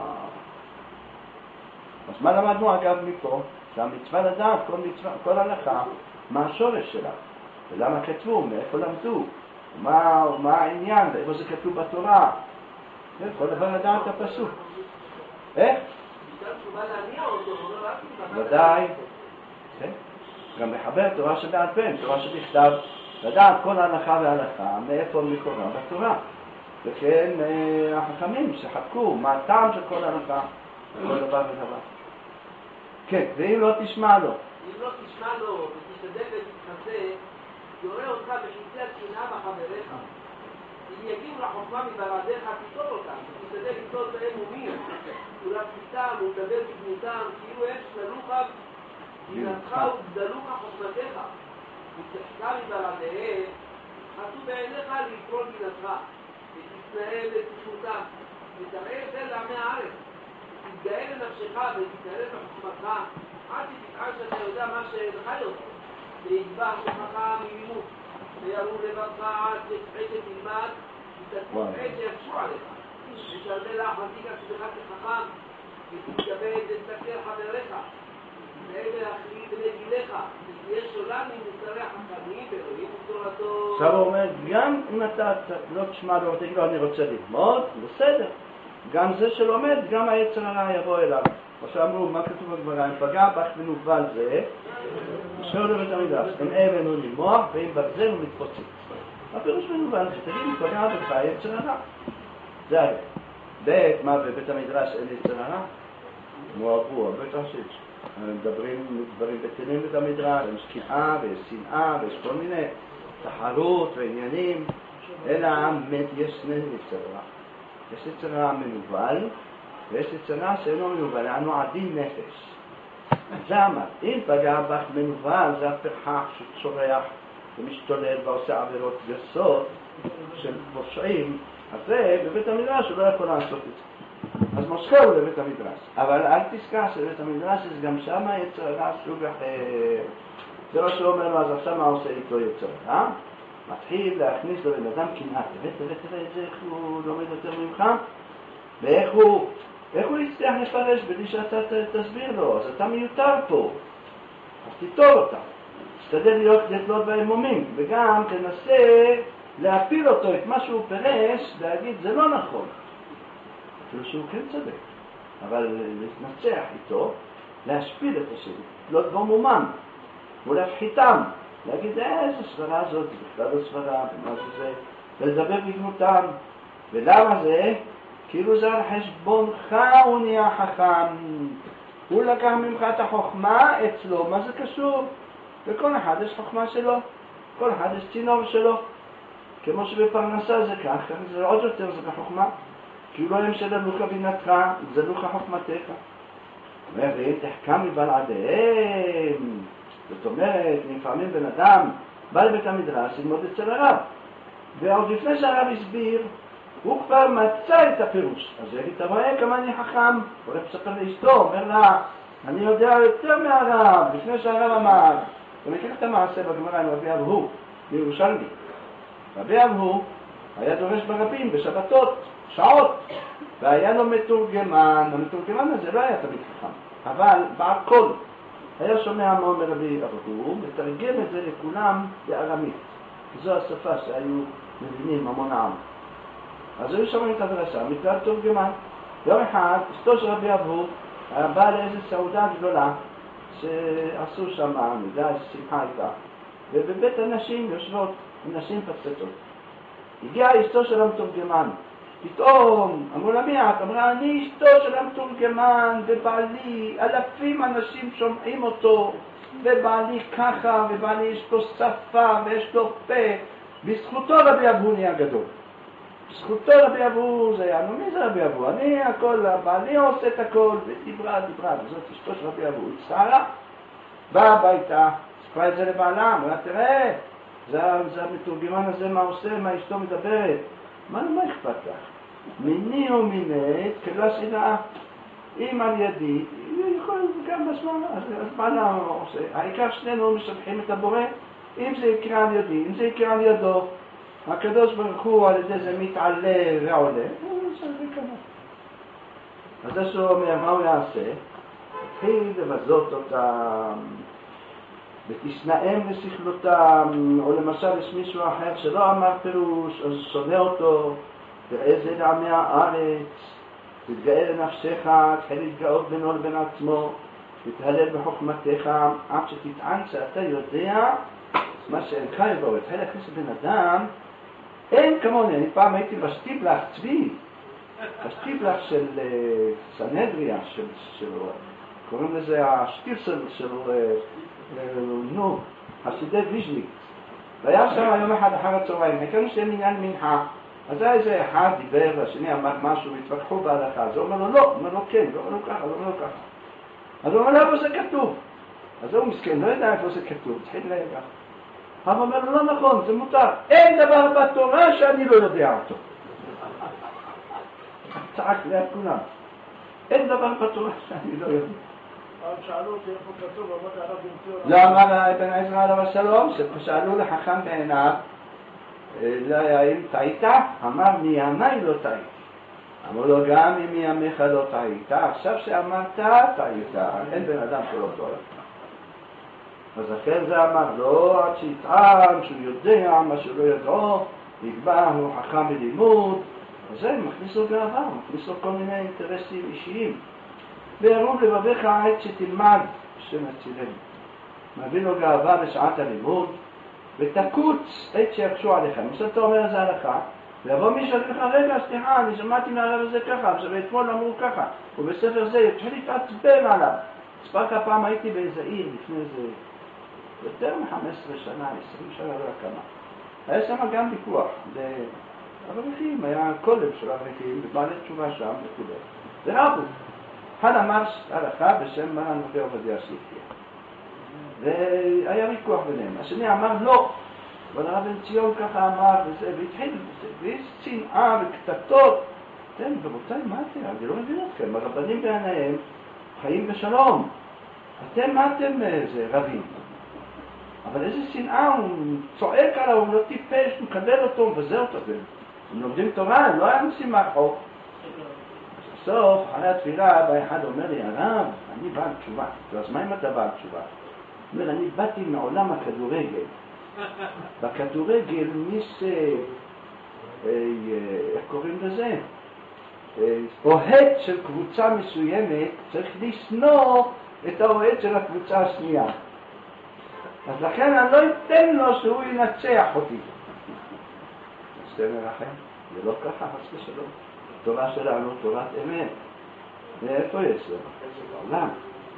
אז מה למדנו אגב מפה? שהמצווה לדעת כל, מצווה, כל הלכה, מה השורש שלה, ולמה כתבו, מאיפה למדו, ומה, ומה העניין, ואיפה זה כתוב בתורה. כל דבר לדעת הפסוק. איך? ודאי. גם מחבר תורה שבעל פה, תורה שבכתב, לדעת כל ההלכה וההלכה, מאיפה מקורה בתורה. וכן החכמים שחקו מה הטעם של כל ההלכה, כל דבר ודבר. כן, ואם לא תשמע לו. אם לא תשמע לו ותשתדל ותתחסה, יורה אותך בחיצי הקנאה בחבריך. אם יגיעו לחוכמה מבלעדיך, תיטול אותם, ותשתדל ליטול בהם מומים, ולפליטם ולדבר בגנותם, כאילו הם שללוך דינתך וגדלוך חוכמתך. ותחכה מבלעדיהם, חטאו בעיניך ליטול דינתך, ותתנהל לתכנותם, ותראה את זה לעמי הארץ. תתגאה לנפשך ותתנהל בחוכמתך, עד שתטען שאתה יודע מה שאינך יודע, ויגבר כוחך מלימוד, ויראו לבדך עד שתחשת תלמד, ותתפעל שיפשו עליך, ושרבה לך ותיקה עצמך כחכם, ותתכבד ותסתכל חבריך, ותתנהל להחליט בני גילך, ותהיה שולם ממוסרי החכמים ואלוהים ותורתו. עכשיו הוא אומר, גם אם אתה לא תשמע לו ותגיד לו אני רוצה ללמוד, בסדר. גם זה שלומד, גם היצר הרע יבוא אליו. עכשיו אמרו, מה כתוב בגמרא? אם פגע בך מנוול זה, שאול לבית המדרש, אם אבן הוא נמוח, ואם ברזל הוא מתפוצץ. הפירוש מנוול זה, תגיד, אם פגע בך היצר הרע. זה היה. בית, מה בבית המדרש אין יצר הרע? מואבו, הרבה תרשיש. מדברים דברים בטלים בית המדרש, יש קנאה ויש שנאה ויש כל מיני תחרות ועניינים, אלא יש שני יצר רע. יש יצר רע מנוול, ויש יצר רע שאינו מנוול, אנו עדין נפש. זה אמר, אם פגע בך מנוול, זה הפרחח שצורח ומשתולל ועושה עבירות גסות של פושעים, אז זה בבית המדרש הוא לא יכול לעשות את זה. אז מושכה הוא לבית המדרש. אבל אל תזכר שבבית המדרש יש גם שם יצר רע סוג אחר. זה לא שאומר לו, אז עכשיו מה עושה איתו יצר רע? מתחיל להכניס לו לבן אדם קנאה. תראה, תראה, תראה את זה, איך הוא לומד יותר ממך, ואיך הוא, איך הוא יצטרך לפרש בלי שאתה תסביר לו, אז אתה מיותר פה. אז תיטול אותה. תשתדל להיות לתלות בהם מומים, וגם תנסה להפיל אותו את מה שהוא פרש, להגיד, זה לא נכון. אפילו שהוא כן צודק. אבל להתנצח איתו, להשפיל את השני, לתלות בו מומם, ולהפחיתם. להגיד, איזה סברה הזאת, זה בכלל לא סברה, ומה זה זה, ולדבר בגנותם. ולמה זה? כאילו זה על חשבונך הוא נהיה חכם. הוא לקח ממך את החוכמה אצלו, מה זה קשור? וכל אחד יש חוכמה שלו, כל אחד יש צינור שלו. כמו שבפרנסה זה כך, זה עוד יותר זה בחוכמה. כאילו הם שללוך בינתך, זלוך חוכמתך. ואם תחכם מבלעדיהם, זאת אומרת, לפעמים בן אדם בא לבית המדרש ללמוד אצל הרב, ועוד לפני שהרב הסביר, הוא כבר מצא את הפירוש. אז הוא יגיד, אתה רואה כמה אני חכם? הוא הולך לספר לאשתו, אומר לה, אני יודע יותר מהרב, לפני שהרב אמר. אתה מכיר את המעשה בגמרא עם רבי אבהו, בירושלמי. רבי אבהו היה דורש ברבים בשבתות, שעות, והיה לו מתורגמן. המתורגמן הזה לא היה תמיד חכם, אבל בעקול. היה שומע המון מרבי אבהו, מתרגם את זה לכולם בארמית. זו השפה שהיו מבינים המון העם. אז היו שומעים את הדרשה, מכלל תורגמן. יום אחד, אשתו של רבי אבהו, באה לאיזו סעודה גדולה, שעשו שם, מידה, שמחה הייתה. ובבית הנשים יושבות, נשים פצצות. הגיעה אשתו של המתורגמן. פתאום, אמרו לה מי את? אמרה, אני אשתו של המתורגמן, ובעלי, אלפים אנשים שומעים אותו, ובעלי ככה, ובעלי יש לו שפה, ויש לו פה. בזכותו רבי אבהו נהיה גדול. בזכותו רבי אבהו זה היה, נו מי זה רבי אבהו? אני הכל, בעלי עושה את הכל, ודיברה, דיברה, וזאת אשתו של רבי אבהו. הצטערה, באה הביתה, ספרה את זה לבעלה, אמרה, תראה, זה, זה המתורגמן הזה, מה עושה, מה אשתו מדברת. מה, מה אכפת לך? מיני ומינית, כלה שנאה. אם על ידי, היא יכולה גם בשמה, אז, אז בעלה עושה. העיקר שנינו משבחים את הבורא, אם זה יקרה על ידי, אם זה יקרה על ידו, הקדוש ברוך הוא על ידי זה מתעלה ועולה, זה כמה. אז זה שהוא אומר, מה הוא יעשה? התחיל לבזות אותם, ותשנאם לשכלותם, או למשל יש מישהו אחר שלא אמר פירוש, אז שונא אותו, ואיזה לעמי הארץ, תתגאה לנפשך, תחל להתגאות בינו לבין עצמו, תתהלל בחוכמתך, עד שתטען שאתה יודע מה שאינך יבוא, תחל להכניס לבן אדם, אין כמוני, אני פעם הייתי בשטיבלח צבי, בשטיבלח של סנהדריה, של, של קוראים לזה השטירסל של, נו, חסידי ויז'ניק. והיה שם יום אחד אחר הצהריים, הכרנו שהם עניין מנחה. אז היה איזה אחד דיבר, והשני אמר משהו, והתווכחו בהלכה. אז הוא אומר לו לא, הוא אומר לו כן, הוא אומר לו ככה, הוא אומר לו ככה. אז הוא אומר לו, איפה זה כתוב? אז הוא מסכן, לא יודע איפה זה כתוב, תחיל להגע. אבל הוא אומר לו, לא נכון, זה מותר. אין דבר בתורה שאני לא יודע אותו. צעק ליד כולם. אין דבר בתורה שאני לא יודע. אבל שאלו אותי איפה כתוב, אמרתי הרב בן ציון. לא אמר בן עזרא עליו השלום, ששאלו לחכם בעיניו, האם טעית? אמר מימיי לא טעית. אמרו לו גם אם מימיך לא טעית, עכשיו שאמרת טעית, אין בן אדם שלא טועה. אז אחר זה אמר לו, עד שיטען שהוא יודע מה שלא ידעו, נקבע הוא חכם בלימוד, אז זה מכניס לו גאווה, מכניס לו כל מיני אינטרסים אישיים. וירום לבביך עת שתלמד בשם הצילנו. מביא לו גאווה בשעת הלימוד, ותקוץ עת שיקשו עליך. אם אתה אומר איזה הלכה, ויבוא מישהו לך, רגע, סליחה, אני שמעתי מהרב הזה ככה, ואתמול אמרו ככה, ובספר זה יתחיל להתעצבן עליו. ספק הפעם הייתי באיזה עיר לפני איזה יותר מ-חמש עשרה שנה, עשרים שנה, לא יודע כמה. היה שם גם ויכוח, אברכים, היה קודם של אברכים, ובעלי תשובה שם וכו'. ורבו. אחד אמר הלכה בשם מרן רבי עובדיה שליט"א. והיה ויכוח ביניהם. השני אמר לא. אבל הרב בן ציון ככה אמר וזה, והתחיל בזה. ויש צנעה וקטטות. אתם, רבותיי, מה אתם? אני לא מבין אתכם. הרבנים בעיניהם חיים בשלום. אתם, מה אתם זה, רבים? אבל איזה שנאה, הוא צועק עליו, הוא לא טיפש, הוא מקבל אותו, הוא מבזה אותו. הם לומדים תורה, לא היה נוסעים מהחוק. בסוף, אחרי התפילה, בא אחד אומר לי, הרב, אני בעל תשובה. אז מה אם אתה בעל תשובה? הוא אומר, אני באתי מעולם הכדורגל. בכדורגל, מי ש... איך קוראים לזה? אוהד של קבוצה מסוימת צריך לשנוא את האוהד של הקבוצה השנייה. אז לכן אני לא אתן לו שהוא ינצח אותי. אז זה מרחם, זה לא ככה, חס ושלום. התורה שלנו, תורת אמת. ואיפה יש זה? בעולם.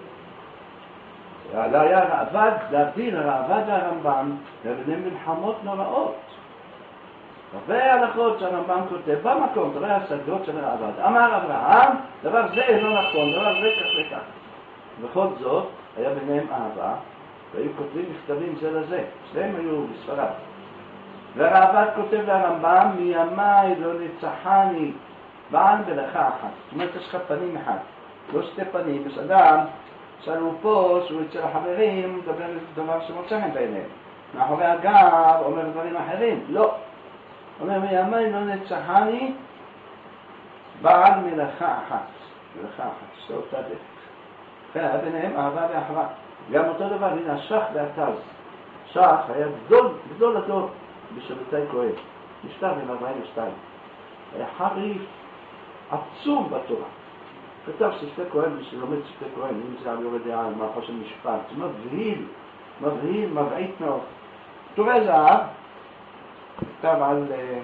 היה רעבד, להבדיל, הרעבד והרמב"ם, לבנים מלחמות נוראות. הרבה הלכות שהרמב"ם כותב במקום, תראה השגות של הרעבד. אמר אברהם, דבר זה לא נכון, דבר זה כך וכך. בכל זאת, היה ביניהם אהבה, והיו כותבים מכתבים זה לזה. שניהם היו בספרד. והרעבד כותב לרמב"ם, מימיי לא נצחני, בעל ולכה אחת. זאת אומרת, יש לך פנים אחד. לא שתי פנים. יש אדם, שאלו פה, שהוא אצל החברים, מדבר על דבר שמוצא חן בעיניהם. מאחורי הגב אומר דברים אחרים. לא. אומר, מימיי לא נצחני, בעל מלאכה אחת. מלאכה אחת. שתי אותה דרך. לכן היה ביניהם אהבה ואחווה. גם אותו דבר, הנה השח והתז. שח היה גדול, גדול הדור בשבטי כהן. נפטר בין ארבעים ושתיים. היה חריף עצום בתורה. כתב ששתי כהן, שלומד שתי כהן, אם זה על יורד דעה, מערכו של משפט, זה מבהיל, מבהיל, מבעית מאוד. תורה זהב, כתב על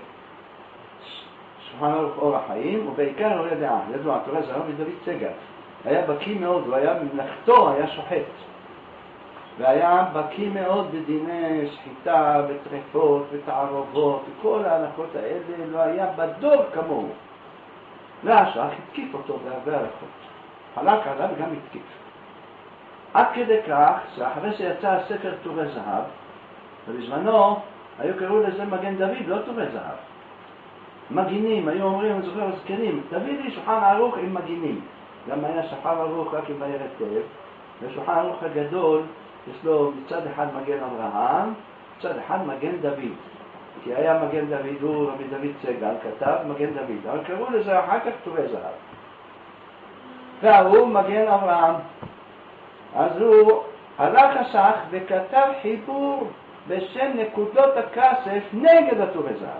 שולחן ערוך אור החיים, ובעיקר יורד דעה. ידוע, תורה זהב ודוד סגל. היה בקיא מאוד, הוא היה ממלכתו, היה שוחט. והיה בקיא מאוד בדיני שחיטה וטרפות ותערובות, וכל ההלכות האלה לא היה בדור כמוהו. והשח התקיף אותו בהרבה הלכות. חלק עליו וגם התקיף. עד כדי כך שאחרי שיצא הספר תורי זהב, ובזמנו היו קראו לזה מגן דוד, לא תורי זהב. מגינים, היו אומרים, אני זוכר הזקנים, תביא לי שולחן ערוך עם מגינים. גם היה שולחן ערוך רק עם בעיר היטב, ושולחן ערוך הגדול יש לו מצד אחד מגן אברהם, מצד אחד מגן דוד. כי היה מגן דוד, הוא רבי דוד סגל, כתב מגן דוד, אבל קראו לזה אחר כך תורי זהב. והוא מגן אברהם. אז הוא הלך השח וכתב חיבור בשם נקודות הכסף נגד התורי זהב.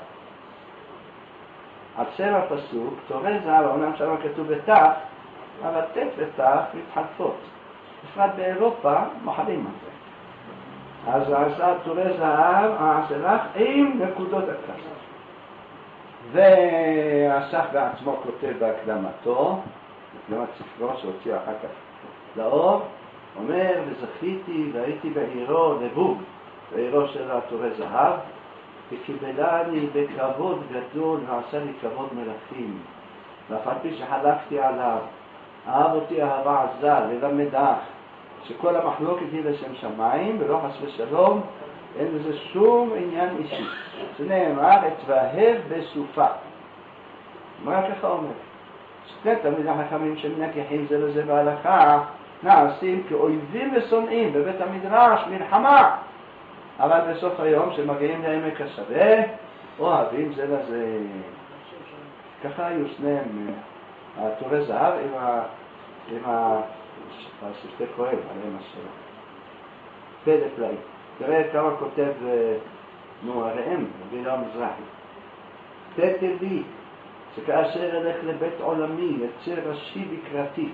על שם הפסוק, תורי זהב, אומנם שם כתוב בתח, אבל תת ותח מתחלפות. בפרט באירופה מחלים על זה. אז עשה תורי זהב, העשלך עם נקודות הכסף. והשח בעצמו כותב בהקדמתו, הקדמת ספרו שהוציא אחר כך לאור, אומר, וזכיתי והייתי בעירו נבוג, בעירו של עטורי זהב, וקיבלני בכבוד גדול ועשה לי כבוד מלכים, ואף על פי שחלקתי עליו, אהב אותי אהבה עזה ללמדך, שכל המחלוקת היא לשם שמיים, ולא חס ושלום, אין לזה שום עניין אישי. זה נאמר, אתבהב בסופה. מה ככה אומר? שני תלמידי החכמים שמנגחים זה לזה בהלכה, נעשים כאויבים ושונאים בבית המדרש, מלחמה. אבל בסוף היום שמגיעים לעמק השווה, אוהבים זה לזה. ככה היו שניהם, עטורי זהב עם ה... עם ה... השפתי כהן, עליהם השאלה. פלא פלאי. תראה כמה כותב, נו, הראם, רבי לאו מזרחי. תתה לי, שכאשר אלך לבית עולמי, יצא ראשי בקראתי.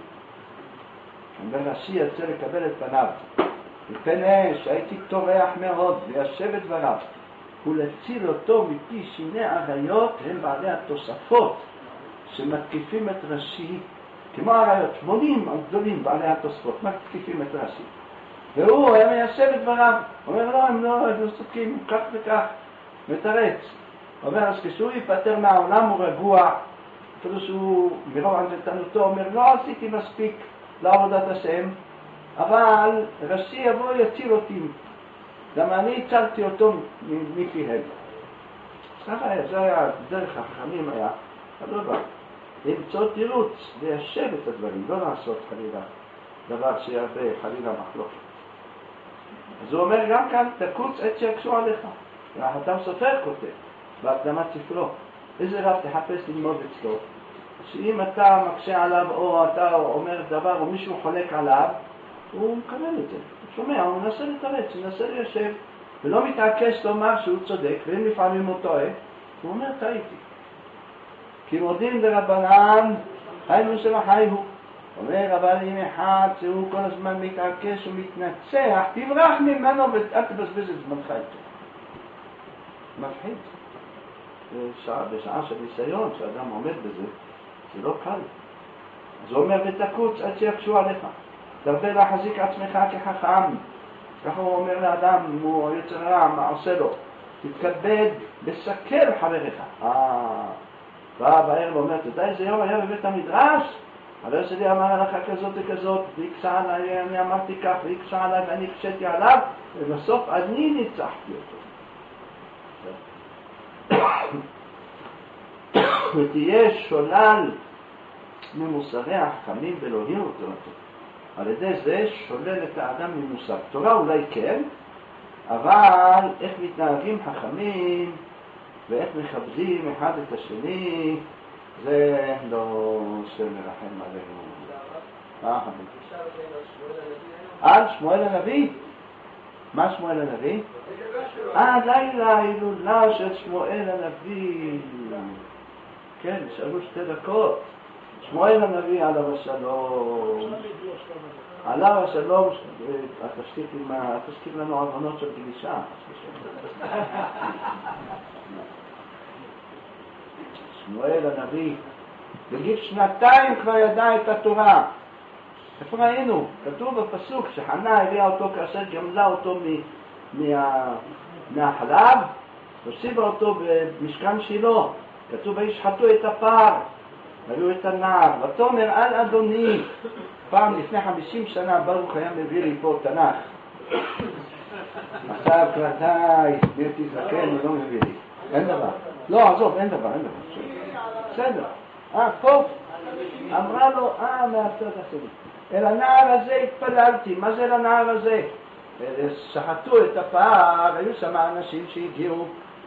אומר ראשי יצא לקבל את פניו. מפני שהייתי טורח מאוד ליישב את דבריו, ולהציל אותו מפי שיני עריות, הם בעלי התוספות, שמתקיפים את ראשי, כמו עריות, שמונים הגדולים בעלי התוספות, מתקיפים את ראשי. והוא היה מיישב את דבריו, אומר לא, הם לא, הם לא צודקים, כך וכך, מתרץ. אומר, אז כשהוא ייפטר מהעולם הוא רגוע, אפילו שהוא מרוב ענוותנותו, אומר, לא עשיתי מספיק לעבודת השם, אבל ראשי יבוא יציל אותי, למה אני הצלתי אותו מפיהם. ככה היה, זה היה דרך החכמים היה, אבל לא בא. למצוא תירוץ, ליישב את הדברים, לא לעשות חלילה דבר שירבה חלילה מחלוקת. אז הוא אומר גם כאן, תקוץ עת שיקשו עליך. החתם סופר כותב, בהקדמת ספרו. איזה רב תחפש ללמוד אצלו, שאם אתה מקשה עליו או אתה אומר דבר או מישהו חולק עליו, הוא מקבל את זה. הוא שומע, הוא מנסה לתרץ, הוא מנסה ליישב, ולא מתעקש לומר שהוא צודק, ואם לפעמים הוא טועה, הוא אומר, טעיתי. כי מודים לרבנן, חיינו שלחייהו. אומר, אבל אם אחד שהוא כל הזמן מתעקש ומתנצח, תברח ממנו ואל תבזבז את זמנך איתו. מפחיד. בשעה, בשעה של ניסיון, שאדם עומד בזה, זה לא קל. אז הוא אומר, ותקוץ עד שיקשו עליך. תרבה להחזיק עצמך כחכם. ככה הוא אומר לאדם, אם הוא יוצר רע, מה עושה לו? תתכבד בסקר חבריך. אה, בא בערב ואומר, תדע איזה יום היה בבית המדרש? חבר שלי אמר לך כזאת וכזאת, ויקשה עליי, אני אמרתי כך, ויקשה עליי ואני הקשתי עליו, ובסוף אני ניצחתי אותו. ותהיה שולל ממוסרי החכמים ולהוהיר אותו. על ידי זה שולל את האדם ממוסר. תורה אולי כן, אבל איך מתנהגים חכמים ואיך מכבדים אחד את השני, זה לא שמרחם עלינו. מה חברים? על שמואל הנביא? מה שמואל הנביא? אה, לילה הילולה של שמואל הנביא. כן, שאלו שתי דקות. שמואל הנביא עליו השלום. עליו השלום, תזכיר לנו עוונות של גלישה. שמואל הנביא, בגיל שנתיים כבר ידע את התורה. איפה ראינו? כתוב בפסוק שחנה הביאה אותו כאשר גמלה אותו מהחלב, הושיבה אותו במשכן שילה. כתוב וישחטו את הפר, היו את הנער, ותאמר על אדוני. פעם לפני חמישים שנה ברוך היה מביא לי פה תנ"ך. עכשיו כבר די, בלתי זקן ולא מביא לי. אין דבר. לא, עזוב, אין דבר, אין דבר. בסדר. אה, פה. אמרה לו, אה, מהצד השני. אל הנער הזה התפללתי. מה זה לנער הזה? שחטו את הפר, היו שם אנשים שהגיעו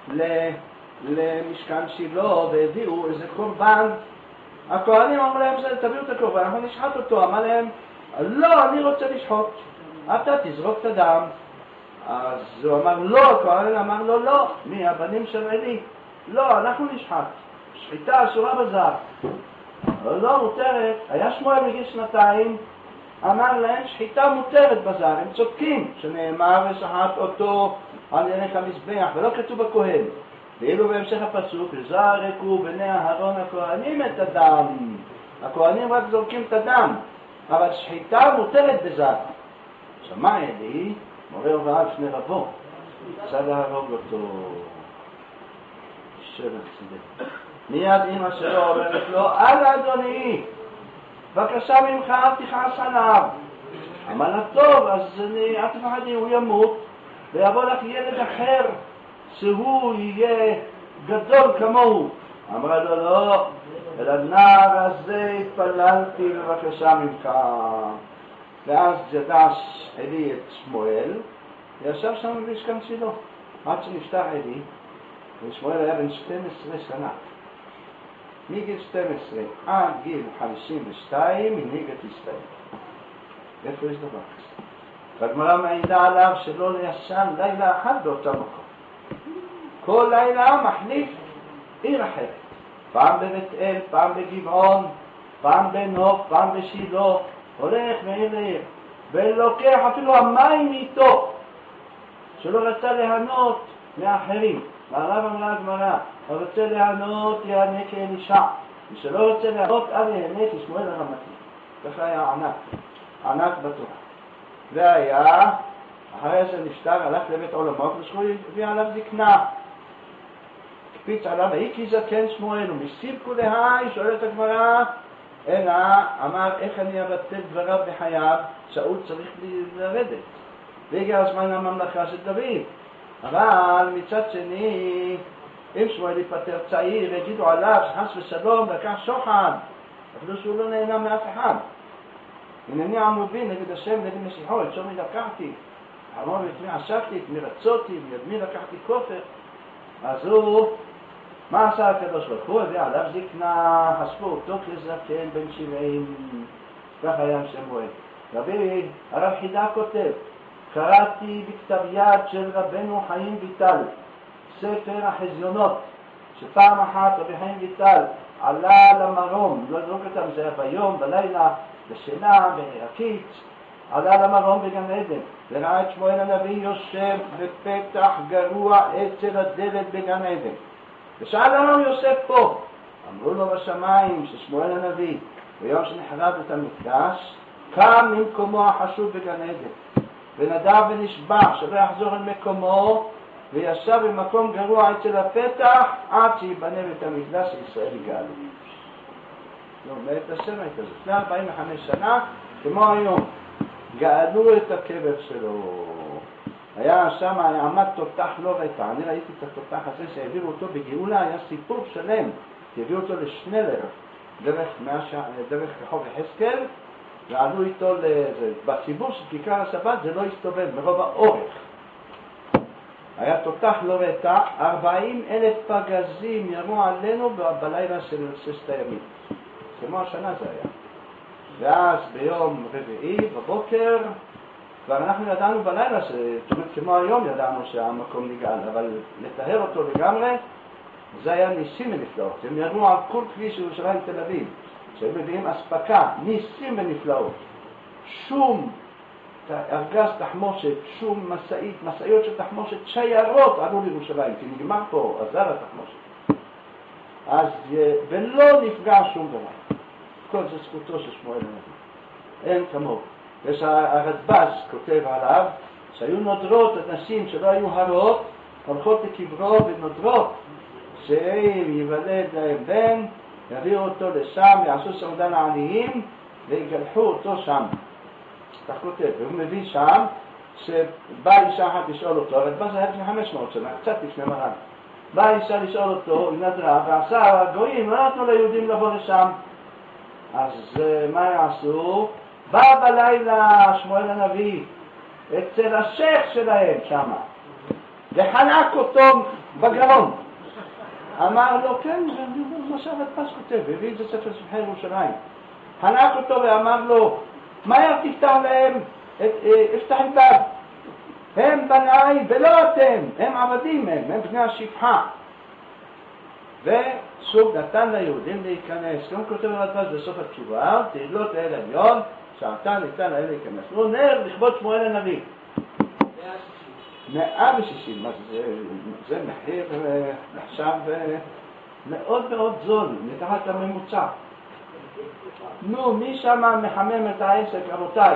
למשכן שילה והביאו איזה קורבן. הכהנים אמרו להם, תביאו את הקורבן, אנחנו נשחט אותו. אמר להם, לא, אני רוצה לשחוט. אתה תזרוק את הדם. אז הוא אמר, לא, הכהן אמר לו, לא. מי, הבנים של אלי? לא, אנחנו נשחט. שחיטה אסורה בזר. אבל לא מותרת. היה שמואל בגיל שנתיים, אמר להם, שחיטה מותרת בזר. הם צודקים, שנאמר ושחט אותו על ערך המזבח, ולא כתוב בכהן. ואילו בהמשך הפסוק, זרקו בני אהרון הכהנים את הדם. הכהנים רק זורקים את הדם. אבל שחיטה מותרת בזהב. עכשיו מה אלי? מורה הוראה לפני רבו, רצה להרוג אותו. שבע צדק. מיד אמא שלו אומרת לו, אל אדוני, בבקשה ממך אל תכעס עליו. אמר לה, טוב, אז אני, אל תפחדי, הוא ימות, ויבוא לך ילד אחר, שהוא יהיה גדול כמוהו. אמרה לו, לא, אל הנער הזה התפללתי בבקשה ממך. ואז ידש אלי את שמואל, וישב שם במשכן שלו, עד שנפטר אלי, ושמואל היה בן שתים עשרה שנה. מגיל שתים עשרה עד גיל חמישים ושתיים הנהיג את ישראל. איפה יש דבר כזה? והגמרא מעידה עליו שלא לישן לילה אחד באותה מקום. כל לילה מחליף עיר אחרת. פעם בבית אל, פעם בגבעון, פעם בנוף, פעם בשילה, הולך מעיר לעיר. ולוקח אפילו המים איתו, שלא רצה להנות מאחרים. והרב אמרה הגמרא, הרוצה להנות יענה כאלישע, ושלא רוצה להנות אל יענה כשמואל הרמתי. ככה היה ענק, ענק בתורה. והיה, אחרי שנפטר, הלך לבית עולמו, ושמואל הביא עליו זקנה. הקפיץ עליו, היי כי זקן שמואל, ומסיבקו להי, שואלת הגמרא, אלא אמר, איך אני אבטל דבריו בחייו, שאול צריך לרדת. והגיע הזמן לממלכה של דוד. אבל מצד שני, אם שמואל ייפטר צעיר, יגידו עליו שחס ושלום לקח שוחד, אפילו שהוא לא נהנה מאף אחד. הנני עמובי נגד השם נגד משיחו, את שומי לקחתי, אמרו את מי עשקתי, את מי רצותי, מיד מי לקחתי כופר. אז הוא, מה עשה הקדוש ברוך הוא? הביא עליו זקנה, חשפו אותו כזקן בן שבעים, כך היה שמואל. רבי הרב חידה כותב, קראתי בכתב יד של רבנו חיים ויטל, ספר החזיונות, שפעם אחת רבי חיים ויטל עלה למרום, לא זרוק אותם, זה היה ביום, בלילה, בשינה, בהרקיץ, עלה למרום בגן עדן, וראה את שמואל הנביא יושב בפתח גרוע אצל הדלת בגן עדן. ושאל למה הוא יושב פה? אמרו לו בשמיים ששמואל הנביא, ביום שנחרב את המקדש, קם ממקומו החשוב בגן עדן. ונדב ונשבע שלא יחזור אל מקומו, וישב במקום גרוע אצל הפתח עד שיבנה בית המקדש שישראל יגאלו. לא, בעת השם הייתה זאת. לפני ארבעים וחמש שנה, כמו היום, גאלו את הקבר שלו. היה שם, עמד תותח לא רקע. אני ראיתי את התותח הזה שהעבירו אותו בגאולה, היה סיפור שלם. העבירו אותו לשנלר, דרך, דרך רחוב יחזקאל, ועלו איתו לזה. בציבור של כיכר השבת זה לא הסתובב, מרוב האורך. היה תותח לא רקע, ארבעים אלף פגזים ירו עלינו בלילה של ששת הימים. כמו השנה זה היה. ואז ביום רביעי בבוקר, כבר אנחנו ידענו בלילה, זאת אומרת כמו היום ידענו שהמקום נגאל, אבל לטהר אותו לגמרי, זה היה ניסים ונפלאות. הם ירו על כל כביש ירושלים תל אביב, שהם מביאים אספקה, ניסים ונפלאות. שום ארגז תחמושת, שום מסעית, מסעיות של תחמושת, שיירות עלו לירושלים, כי נגמר פה, עזר התחמושת. אז, ולא נפגע שום דבר. כל זה זכותו של שמואל הנביא. אין כמוהו. יש הרדב"ז כותב עליו, שהיו נודרות, אנשים שלא היו הרות, הולכות לקברו ונודרות, שאם ייוולד להם בן, יביאו אותו לשם, יעשו סעודה לעניים, ויגלחו אותו שם. כך כותב, והוא מביא שם, שבאה אישה אחת לשאול אותו, הרדב"ז היה לפני חמש מאות שנה, קצת לפני מרן. באה אישה לשאול אותו, היא נדרה, ועשה הגויים, לא נתנו ליהודים לבוא לשם. אז מה יעשו? בא בלילה שמואל הנביא אצל השייך שלהם שם, וחנק אותו בגרון. אמר לו, כן, זה מה שהרדב"ז כותב, הביא את זה ספר שבחי ירושלים. חנק אותו ואמר לו, מהר תפתח להם, אפתח את בב. הם בניי ולא אתם, הם עבדים הם, הם בני השפחה. ושוב נתן ליהודים להיכנס, כמו כותב הרדב"ז בסוף התשובה, תהילות לאל עליון, שעתה ניתן לאל להיכנס. לא נר לכבוד שמואל הנביא. מאה ושישים, זה מחיר נחשב מאוד מאוד זול, מתחת לממוצע. נו, מי שמה מחמם את העסק, רבותיי?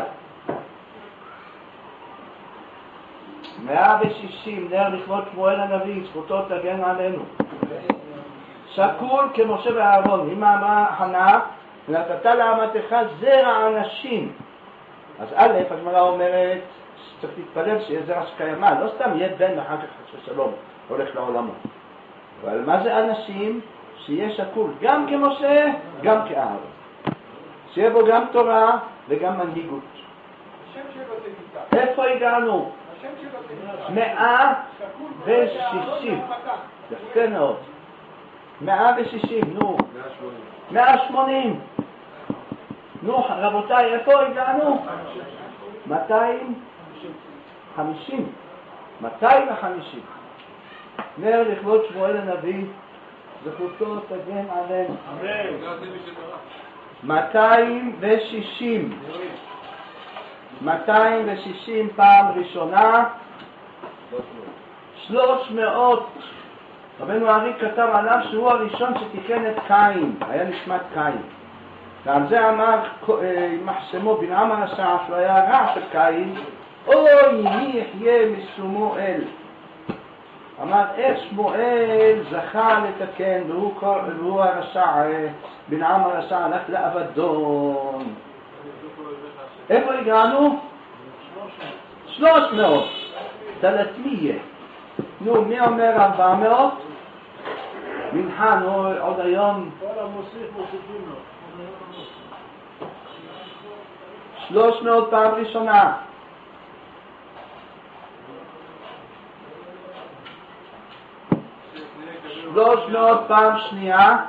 מאה ושישים, נר לכבוד שמואל הנביא, זכותו תגן עלינו. שקול כמשה ואהרון, אמא אמרה חנה, נתת לאמתך זרע אנשים. אז א', הגמרא אומרת, צריך להתפלל שיהיה זרע שקיימה, לא סתם יהיה בן ואחר כך חס ושלום, הולך לעולמו. אבל מה זה אנשים? שיהיה שקול, גם כמשה, גם כאהרון. שיהיה בו גם תורה וגם מנהיגות. איפה הגענו? מאה ושישים. יפה מאוד. מאה ושישים, נו. מאה שמונים. נו, רבותיי, איפה הגענו? מאתיים וחמישים. מאתיים וחמישים. נר לכבוד שמואל הנביא, זכותו תגן עלינו. מאתיים ושישים. מאתיים ושישים פעם ראשונה. שלוש מאות. רבנו הארי כתב עליו שהוא הראשון שתיקן את קין, היה נשמת קין. ועל זה אמר מחסמו בנעם הרשע, שהוא היה רע של קין, אוי מי יחיה משמואל. אמר איך שמואל זכה לתקן, והוא, והוא הרשע, בנעם הרשע הלך לאבדון. איפה הגענו? שלוש מאות. תלתמיה. נו, מי אומר ארבע מאות? מנחה, נו, עוד היום. כל המוסיף מוסיפים לו. שלוש מאות פעם ראשונה. שלוש מאות פעם שנייה.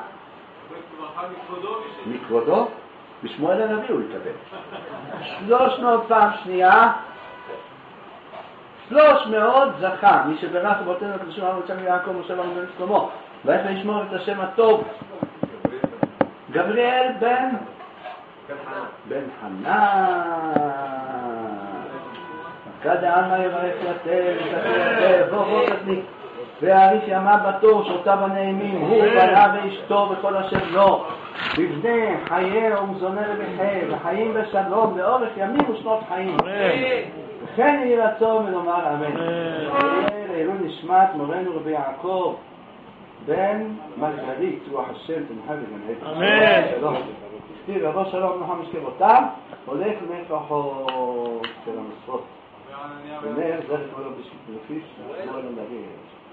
מכבודו? בשמואל הנביא הוא יקבל. שלוש מאות פעם שנייה. שלוש מאות זכה, מי שברך ובותינו הקדושים הרב יצחק ויעקב משה ואברהם בן שלמה, ואיך לשמור את השם הטוב? גבריאל בן בן חנן. כד העלמא יברך לתל, לתל, בוא בוא תתניק. והאריך ימיו בתור, שורותיו הנעימים, הוא בנה ואשתו וכל אשר לו, בבני חייה ומזונה לבחיה, וחיים בשלום, באורך ימים ושנות חיים. וכן יהי רצון ונאמר אמן. לעילוי נשמת מורנו רבי יעקב בן מרגלית, רוח השם תמחה וגן עדן. אמן. תראי, רבו שלום נוחה משכבותיו, הולך לנפחות של המשרות. ונר זכר כבודו בשביל נפיש, שמואל הנביא.